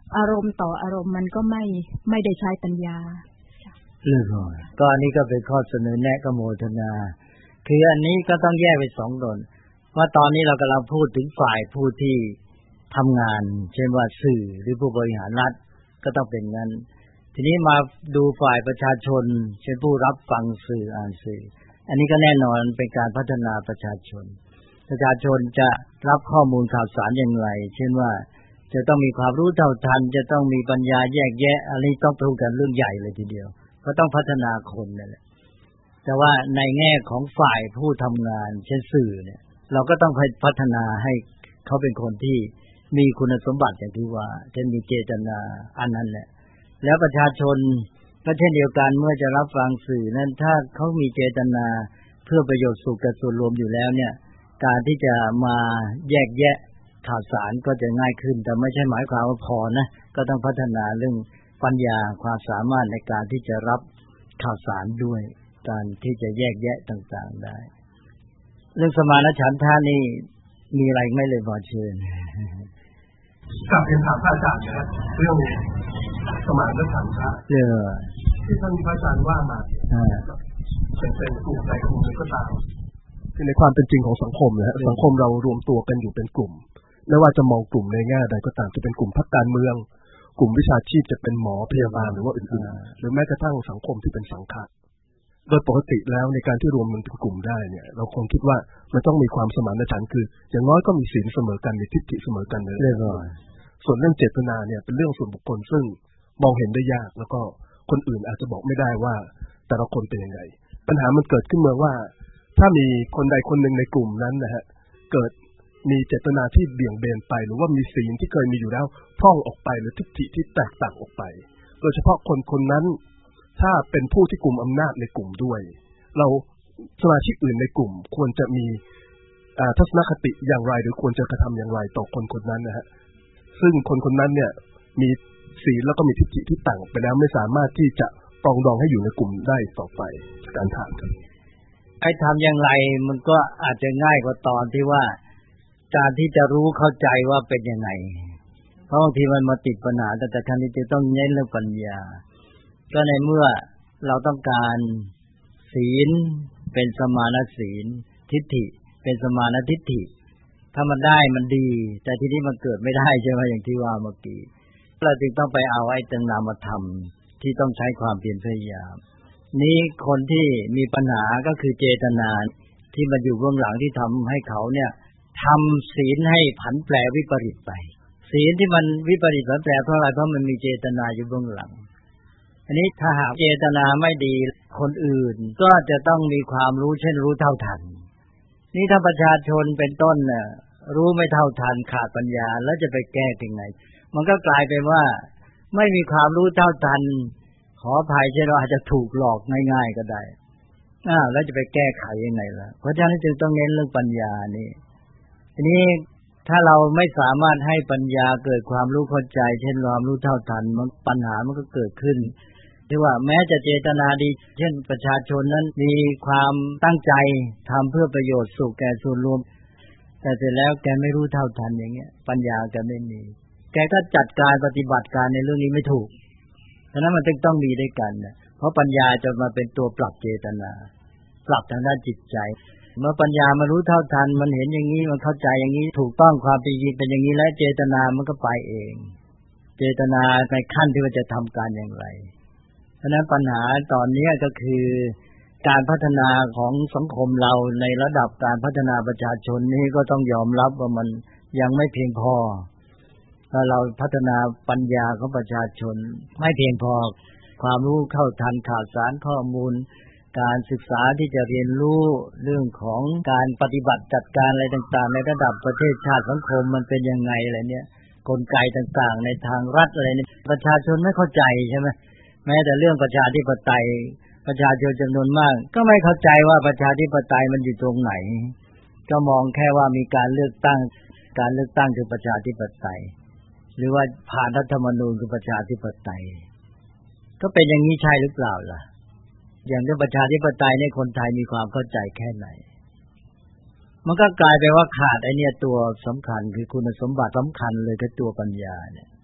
อารมณ์ต่ออารมณ์มันก็ไม่ได้ใช้ปัญญาก็อันนี้ก็เป็นข้อเสนอแนะกับโมทนาคืออันนี้ก็ต้องแยกเป็น2 ตอนว่าตอนนี้เรากำลังพูดถึงฝ่ายผู้ที่ทำงานเช่นว่าสื่อหรือผู้บริหารรัฐก็ต้องเป็นงั้นทีนี้มาดูฝ่ายประชาชนเช่นผู้รับฟังสื่ออ่านสื่ออันนี้ก็แน่นอนเป็นการพัฒนาประชาชนจะรับข้อมูลข่าวสารอย่างไรเช่นว่าจะต้องมีความรู้เท่าทันจะต้องมีปัญญาแยกแยะอันนี้ต้องพูดกันเรื่องใหญ่เลยทีเดียวก็ต้องพัฒนาคนนั่นแหละแต่ว่าในแง่ของฝ่ายผู้ทำงานเช่นสื่อเนี่ยเราก็ต้องพัฒนาให้เขาเป็นคนที่มีคุณสมบัติอย่างที่ว่าจะมีเจตนาอันนั้นแหละแล้วประชาชนก็เช่นเดียวกันเมื่อจะรับฟังสื่อนั้นถ้าเขามีเจตนาเพื่อประโยชน์สุขแก่ส่วนรวมอยู่แล้วเนี่ยการที่จะมาแยกแยะข่าวสารก็จะง่ายขึ้นแต่ไม่ใช่หมายความว่าพอนะก็ต้องพัฒนาเรื่องปัญญาความสามารถในการที่จะรับข่าวสารด้วยการที่จะแยกแยะต่างๆได้เรื่องสมานฉันทะนี่มีอะไรไม่เลยพอเชิญกลับเรียนถามพระอาจารย์นะครับเรื่องสมานฉันทะที่ท่านพระอาจารย์ว่ามาเป็นกลุ่มใดกลุ่มหนึ่งก็ตามคือในความเป็นจริงของสังคมนะสังคมเรารวมตัวกันอยู่เป็นกลุ่มไม่ว่าจะมองกลุ่มในแง่ใดก็ตามจะเป็นกลุ่มพรรคการเมืองกลุ่มวิชาชีพจะเป็นหมอพยาบาลหรือว่าอื่นๆหรือแม้กระทั่งสังคมที่เป็นสังฆะโดยปกติแล้วในการที่รวมมันเป็นกลุ่มได้เนี่ยเราคงคิดว่ามันต้องมีความสมานฉันท์คืออย่างน้อยก็มีศีลเสมอกันมีทิฏฐิเสมอกันเลยส่วนเรื่องเจตนาเนี่ยเป็นเรื่องส่วนบุคคลซึ่งมองเห็นได้ยากแล้วก็คนอื่นอาจจะบอกไม่ได้ว่าแต่ละคนเป็นยังไงปัญหามันเกิดขึ้นเมื่อว่าถ้ามีคนใดคนหนึ่งในกลุ่มนั้นนะฮะเกิดมีเจตนาที่เบี่ยงเบนไปหรือว่ามีศีลที่เคยมีอยู่แล้วพร่องออกไปหรือทิฏฐิที่แตกต่างออกไปโดยเฉพาะคนนั้นถ้าเป็นผู้ที่กุมอำนาจในกลุ่มด้วยเราสมาชิกอื่นในกลุ่มควรจะมีทัศนคติอย่างไรหรือควรจะกระทำอย่างไรต่อคนนั้นนะฮะซึ่งคนนั้นเนี่ยมีศีลแล้วก็มีทิฏฐิที่ต่างไปแล้วไม่สามารถที่จะปรองดองให้อยู่ในกลุ่มได้ต่อไปการถามครับไอ้ทำอย่างไรมันก็อาจจะง่ายกว่าตอนที่ว่าการที่จะรู้เข้าใจว่าเป็นยังไงเพราะบางทีมันมาติดปัญหาแต่ครั้งนี้จะต้องเน้นเรื่องปัญญาก็ในเมื่อเราต้องการศีลเป็นสมานะศีลทิฏฐิเป็นสมานะทิฏฐิถ้ามันได้มันดีแต่ทีนี้มันเกิดไม่ได้ใช่ไหมอย่างที่ว่าเมื่อกี้เราจึงต้องไปเอาไอ้ตรงนามธรรมที่ต้องใช้ความเพียรพยายามนี้คนที่มีปัญหาก็คือเจตนาที่มันอยู่เบื้องหลังที่ทำให้เขาเนี่ยทำศีลให้ผันแปรวิปริตไปศีลที่มันวิปริตผันแปรเพราะอะไรเพราะมันมีเจตนาอยู่เบื้องหลังอันนี้ถ้าหากเจตนาไม่ดีคนอื่นก็จะต้องมีความรู้เช่นรู้เท่าทันนี่ถ้าประชาชนเป็นต้นน่ะรู้ไม่เท่าทันขาดปัญญาแล้วจะไปแก้ยังไงมันก็กลายเป็นว่าไม่มีความรู้เท่าทันขออภัยเช่นว่าอาจจะถูกหลอกง่ายๆก็ได้แล้วจะไปแก้ไขยังไงล่ะเพราะฉะนั้นจึงต้องเน้นเรื่องปัญญานี่ทีนี้ถ้าเราไม่สามารถให้ปัญญาเกิดความรู้เข้าใจเช่นความรู้เท่าทันมันปัญหามันก็เกิดขึ้นที่ว่าแม้จะเจตนาดีเช่นประชาชนนั้นมีความตั้งใจทำเพื่อประโยชน์สุขแก่ส่วนรวมแต่เสร็จแล้วแกไม่รู้เท่าทันอย่างเงี้ยปัญญาแกไม่มีแกก็จัดการปฏิบัติการในเรื่องนี้ไม่ถูกฉะนั้นมันต้องมีด้วยกันนะเพราะปัญญาจะมาเป็นตัวปรับเจตนาปรับทางด้านจิตใจเมื่อปัญญามารู้เท่าทันมันเห็นอย่างนี้มันเข้าใจอย่างนี้ถูกต้องความเป็นจริงเป็นอย่างนี้แล้วเจตนามันก็ไปเองเจตนาในขั้นที่ว่าจะทำการอย่างไรเพราะนั้นปัญหาตอนนี้ก็คือการพัฒนาของสังคมเราในระดับการพัฒนาประชาชนนี้ก็ต้องยอมรับว่ามันยังไม่เพียงพอถ้าเราพัฒนาปัญญาของประชาชนไม่เพียงพอความรู้เข้าทันข่าวสารข้อมูลการศึกษาที่จะเรียนรู้เรื่องของการปฏิบัติจัดการอะไรต่างๆในระดับประเทศชาติสังคมมันเป็นยังไงอะไรเนี่ยกลไกต่างๆในทางรัฐอะไรเนี่ยประชาชนไม่เข้าใจใช่ไหมแม้แต่เรื่องประชาธิปไตยประชาชนจำนวนมากก็ไม่เข้าใจว่าประชาธิปไตยมันอยู่ตรงไหนก็มองแค่ว่ามีการเลือกตั้งคือประชาธิปไตยหรือว่าผ่านรัฐธรรมนูญคือประชาธิปไตยก็เป็นอย่างนี้ใช่หรือเปล่าล่ะอย่างเรื่องประชาธิปไตยในคนไทยมีความเข้าใจแค่ไหนมันก็กลายเป็นว่าขาดไอ้เนี่ยตัวสำคัญคือคุณสมบัติสำคัญเลยคือตัวปัญญาเนี่ย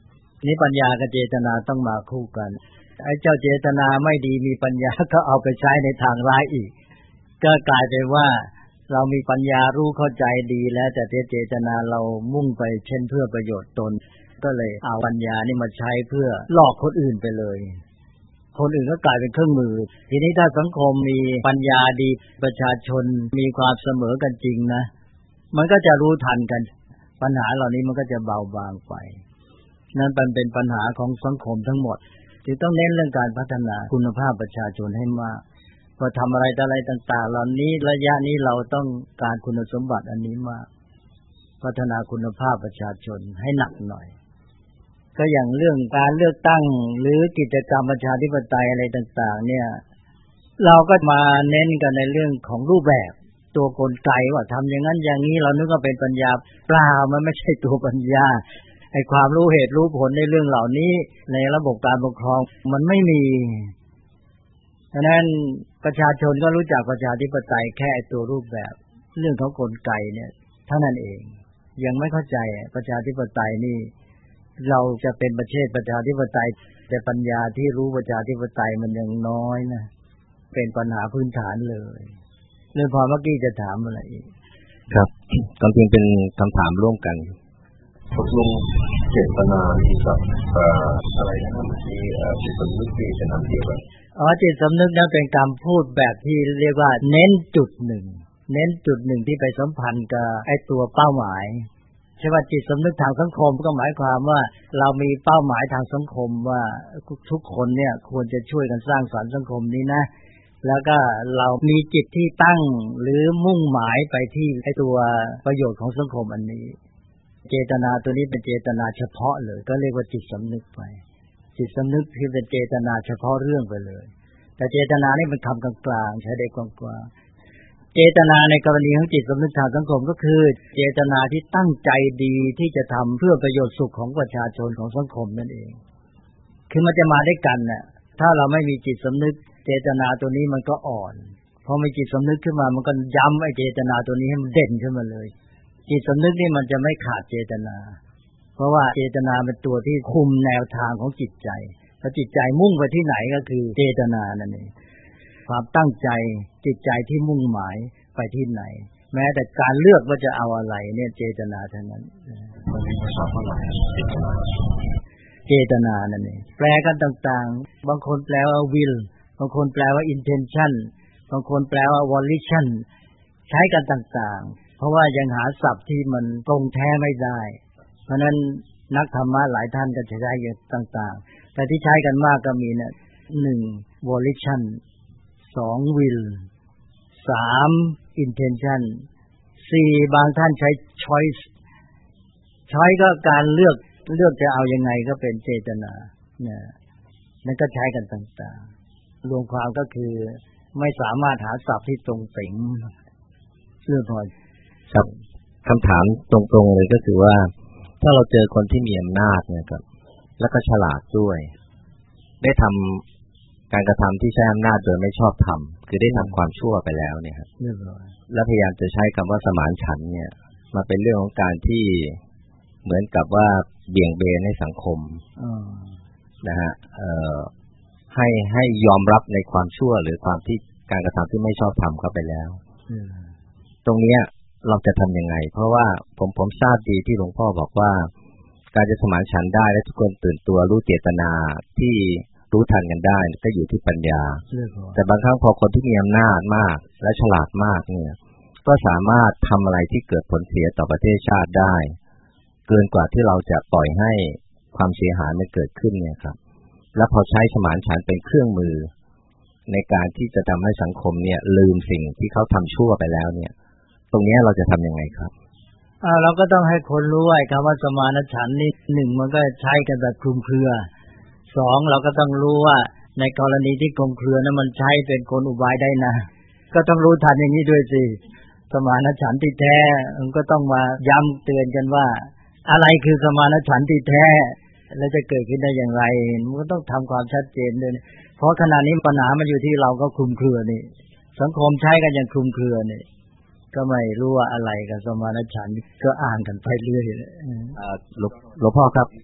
นี่ปัญญากับเจตนาต้องมาคู่กันไอ้เจ้าเจตนาไม่ดีมีปัญญาก็เอาไปใช้ในทางร้ายอีกก็กลายเป็นว่าเรามีปัญญารู้เข้าใจดีแล้วแต่เจตนาเรามุ่งไปเช่นเพื่อประโยชน์ตนก็เลยเอาปัญญานี่มาใช้เพื่อหลอกคนอื่นไปเลยคนอื่นก็กลายเป็นเครื่องมือทีนี้ถ้าสังคมมีปัญญาดีประชาชนมีความเสมอกันจริงนะมันก็จะรู้ทันกันปัญหาเหล่านี้มันก็จะเบาบางไปนั่นเป็นปัญหาของสังคมทั้งหมดจึงต้องเน้นเรื่องการพัฒนาคุณภาพประชาชนให้มากก็ทำอะไรต่างๆเหล่านี้ระยะนี้เราต้องการคุณสมบัติอันนี้มากพัฒนาคุณภาพประชาชนให้หนักหน่อยก็อย่างเรื่องการเลือกตั้งหรือกิจกรรมประชาธิปไตยอะไรต่างๆเนี่ยเราก็มาเน้นกันในเรื่องของรูปแบบตัวกลไกว่าทำอย่างนั้นอย่างนี้เรานึกว่าเป็นปัญญาเปล่ามันไม่ใช่ตัวปัญญาไอ้ความรู้เหตุรู้ผลในเรื่องเหล่านี้ในระบบการปกครองมันไม่มีฉะนั้นประชาชนก็รู้จักประชาธิปไตยแค่ตัวรูปแบบเรื่องของกลไกเนี่ยเท่านั้นเองยังไม่เข้าใจประชาธิปไตยนี่เราจะเป็นประเทศประชาธิปไตยแต่ปัญญาที่รู้ประชาธิปไตยมันยังน้อยนะเป็นปัญหาพื้นฐานเลยเรื่องพอเมื่อกี้จะถามอะไรอีกครับความจริงเป็นคำถามร่วมกันตกลงเจตนากับอะไรนะครับที่จิตสำนึกที่เป็นอันเดียวกันจิตสำนึกนั้นเป็นการพูดแบบที่เรียกว่าเน้นจุดหนึ่งที่ไปสัมพันธ์กับไอ้ตัวเป้าหมายใช่ว่าจิตสำนึกทางสังคมก็หมายความว่าเรามีเป้าหมายทางสังคมว่าทุกคนเนี่ยควรจะช่วยกันสร้างสรรค์สังคมนี้นะแล้วก็เรามีจิตที่ตั้งหรือมุ่งหมายไปที่ไอ้ตัวประโยชน์ของสังคมอันนี้เจตนาตัวนี้เป็นเจตนาเฉพาะเลยก็เรียกว่าจิตสำนึกไปจิตสำนึกคือเป็นเจตนาเฉพาะเรื่องไปเลยแต่เจตนานี่เป็นคำกลางๆใช้ได้กว้างๆเจตนาในกรณีของจิตสำนึกทางสังคมก็คือเจตนาที่ตั้งใจดีที่จะทำเพื่อประโยชน์สุขของประชาชนของสังคมนั่นเองคือมันจะมาด้วยกันน่ะถ้าเราไม่มีจิตสำนึกเจตนาตัวนี้มันก็อ่อนพอมีจิตสำนึกขึ้นมามันก็ย้ำไอ้เจตนาตัวนี้ให้มันเด่นขึ้นมาเลยจิตสำนึกนี่มันจะไม่ขาดเจตนาเพราะว่าเจตนาเป็นตัวที่คุมแนวทางของจิตใจถ้าจิตใจมุ่งไปที่ไหนก็คือเจตนานั่นเองความตั้งใจจิตใจที่มุ่งหมายไปที่ไหนแม้แต่การเลือกว่าจะเอาอะไรเนี่ยเจตนาทั้งนั้นเจตนานั่นเองแปลกันต่างๆบางคนแปลว่า will บางคนแปลว่า intention บางคนแปลว่า volition ใช้กันต่างๆเพราะว่ายังหาศัพท์ที่มันตรงแท้ไม่ได้เพราะนั้นนักธรรมะหลายท่านก็ใช้กันต่างๆแต่ที่ใช้กันมากก็มีเนี่ย1 volition 2 will 3 intention 4บางท่านใช้ choice ก็การเลือกจะเอายังไงก็เป็นเจตนาเนี่ยนั่นก็ใช้กันต่างๆรวมความก็คือไม่สามารถหาศัพท์ที่ตรงเป๋งเรื่องพอครับคำถามตรงๆเลยก็คือว่าถ้าเราเจอคนที่มีอำนาจเนี่ยครับแล้วก็ฉลาดด้วยได้ทำการกระทำที่ใช้อำนาจโดยไม่ชอบธรรมคือได้ทำความชั่วไปแล้วเนี่ยครับแล้วพยายามจะใช้คำว่าสมานฉันท์เนี่ยมาเป็นเรื่องของการที่เหมือนกับว่าเบี่ยงเบนให้สังคมนะฮะให้ยอมรับในความชั่วหรือความที่การกระทำที่ไม่ชอบธรรมเข้าไปแล้วตรงนี้เราจะทำยังไงเพราะว่าผมทราบดีที่หลวงพ่อบอกว่าการจะสมานฉันท์ได้และทุกคนตื่นตัวรู้เจตนาที่รู้ทันกันได้ก็อยู่ที่ปัญญาแต่บางครั้งพอคนที่มีอำนาจมากและฉลาดมากเนี่ยก็สามารถทำอะไรที่เกิดผลเสียต่อประเทศชาติได้เกินกว่าที่เราจะปล่อยให้ความเสียหายมันเกิดขึ้นเนี่ยครับแล้วพอใช้สมานฉันท์เป็นเครื่องมือในการที่จะทำให้สังคมเนี่ยลืมสิ่งที่เขาทำชั่วไปแล้วเนี่ยตรงนี้เราจะทำยังไงครับเราก็ต้องให้คนรู้ไอ้คำว่าสมานฉันท์นี่1มันก็ใช้กันแบบคลุมเครือ2เราก็ต้องรู้ว่าในกรณีที่คลุมเครือนั้นมันใช้เป็นกลอุบายได้นะก็ต้องรู้ทันอย่างนี้ด้วยสิสมานฉันท์ที่แท้มันก็ต้องมาย้ำเตือนกันว่าอะไรคือสมานฉันท์ที่แท้แล้วจะเกิดขึ้นได้อย่างไรมันก็ต้องทำความชัดเจนด้วยเพราะขณะนี้ปัญหามันอยู่ที่เราก็คลุมเครือนี่สังคมใช้กันอย่างคลุมเครือนี่ก็ไม่รู้ว่าอะไรกับสมานฉันท์ก็อ่านกันไปเรื่อยหลวงพ่อครับ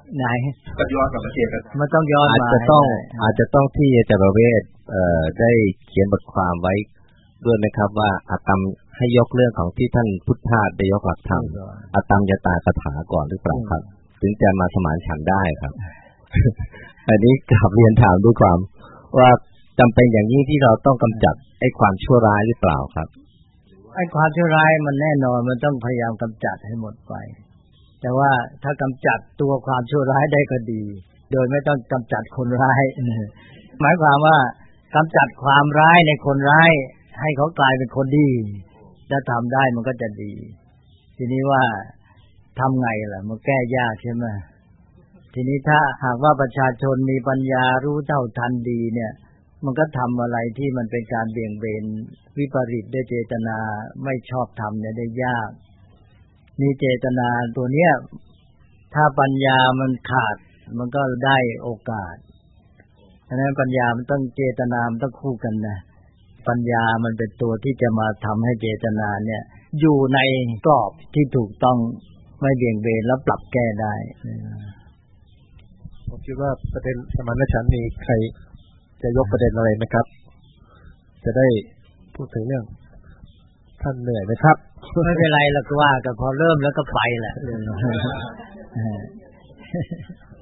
ไหนก็ย้อนกลับมาเทียบกันมันต้องย้อนมาอาจจะต้องที่อาจารย์ประเวศได้เขียนบทความไว้ด้วยไหมครับว่าอาตมให้ยกเรื่องของที่ท่านพุทธาสได้ยกหลักธรรมอาตมจะตายคาถาก่อนหรือเปล่าครับถึงจะมาสมานฉันท์ได้ครับ อันนี้กราบเรียนถามด้วยความว่าจำเป็นอย่างยิ่งที่เราต้องกำจัดไอ้ความชั่วร้ายหรือเปล่าครับไอ้ความชั่วร้ายมันแน่นอนมันต้องพยายามกำจัดให้หมดไปแต่ว่าถ้ากำจัดตัวความชั่วร้ายได้ก็ดีโดยไม่ต้องกำจัดคนร้ายหมายความว่ากำจัดความร้ายในคนร้ายให้เขากลายเป็นคนดีถ้าทำได้มันก็จะดีทีนี้ว่าทำไงล่ะมันแก้ยากใช่ไหมทีนี้ถ้าหากว่าประชาชนมีปัญญารู้เท่าทันดีเนี่ยมันก็ทำอะไรที่มันเป็นการเบี่ยงเบนวิปริตด้วยเจตนาไม่ชอบทำเนี่ยได้ยากนี่เจตนาตัวเนี้ยถ้าปัญญามันขาดมันก็ได้โอกาสฉะนั้นปัญญามันต้องเจตนามันต้องคู่กันนะปัญญามันเป็นตัวที่จะมาทำให้เจตนาเนี่ยอยู่ในกรอบที่ถูกต้องไม่เบี่ยงเบนแล้วปรับแก้ได้ผมคิดว่าประเด็นสมานฉันท์มีใครจะยกประเด็นอะไรไหมครับจะได้พูดถึงเรื่องท่านเหนื่อยไหมครับไม่เป็นไรหรอกว่าก็พอเริ่มแล้วก็ไปแหละ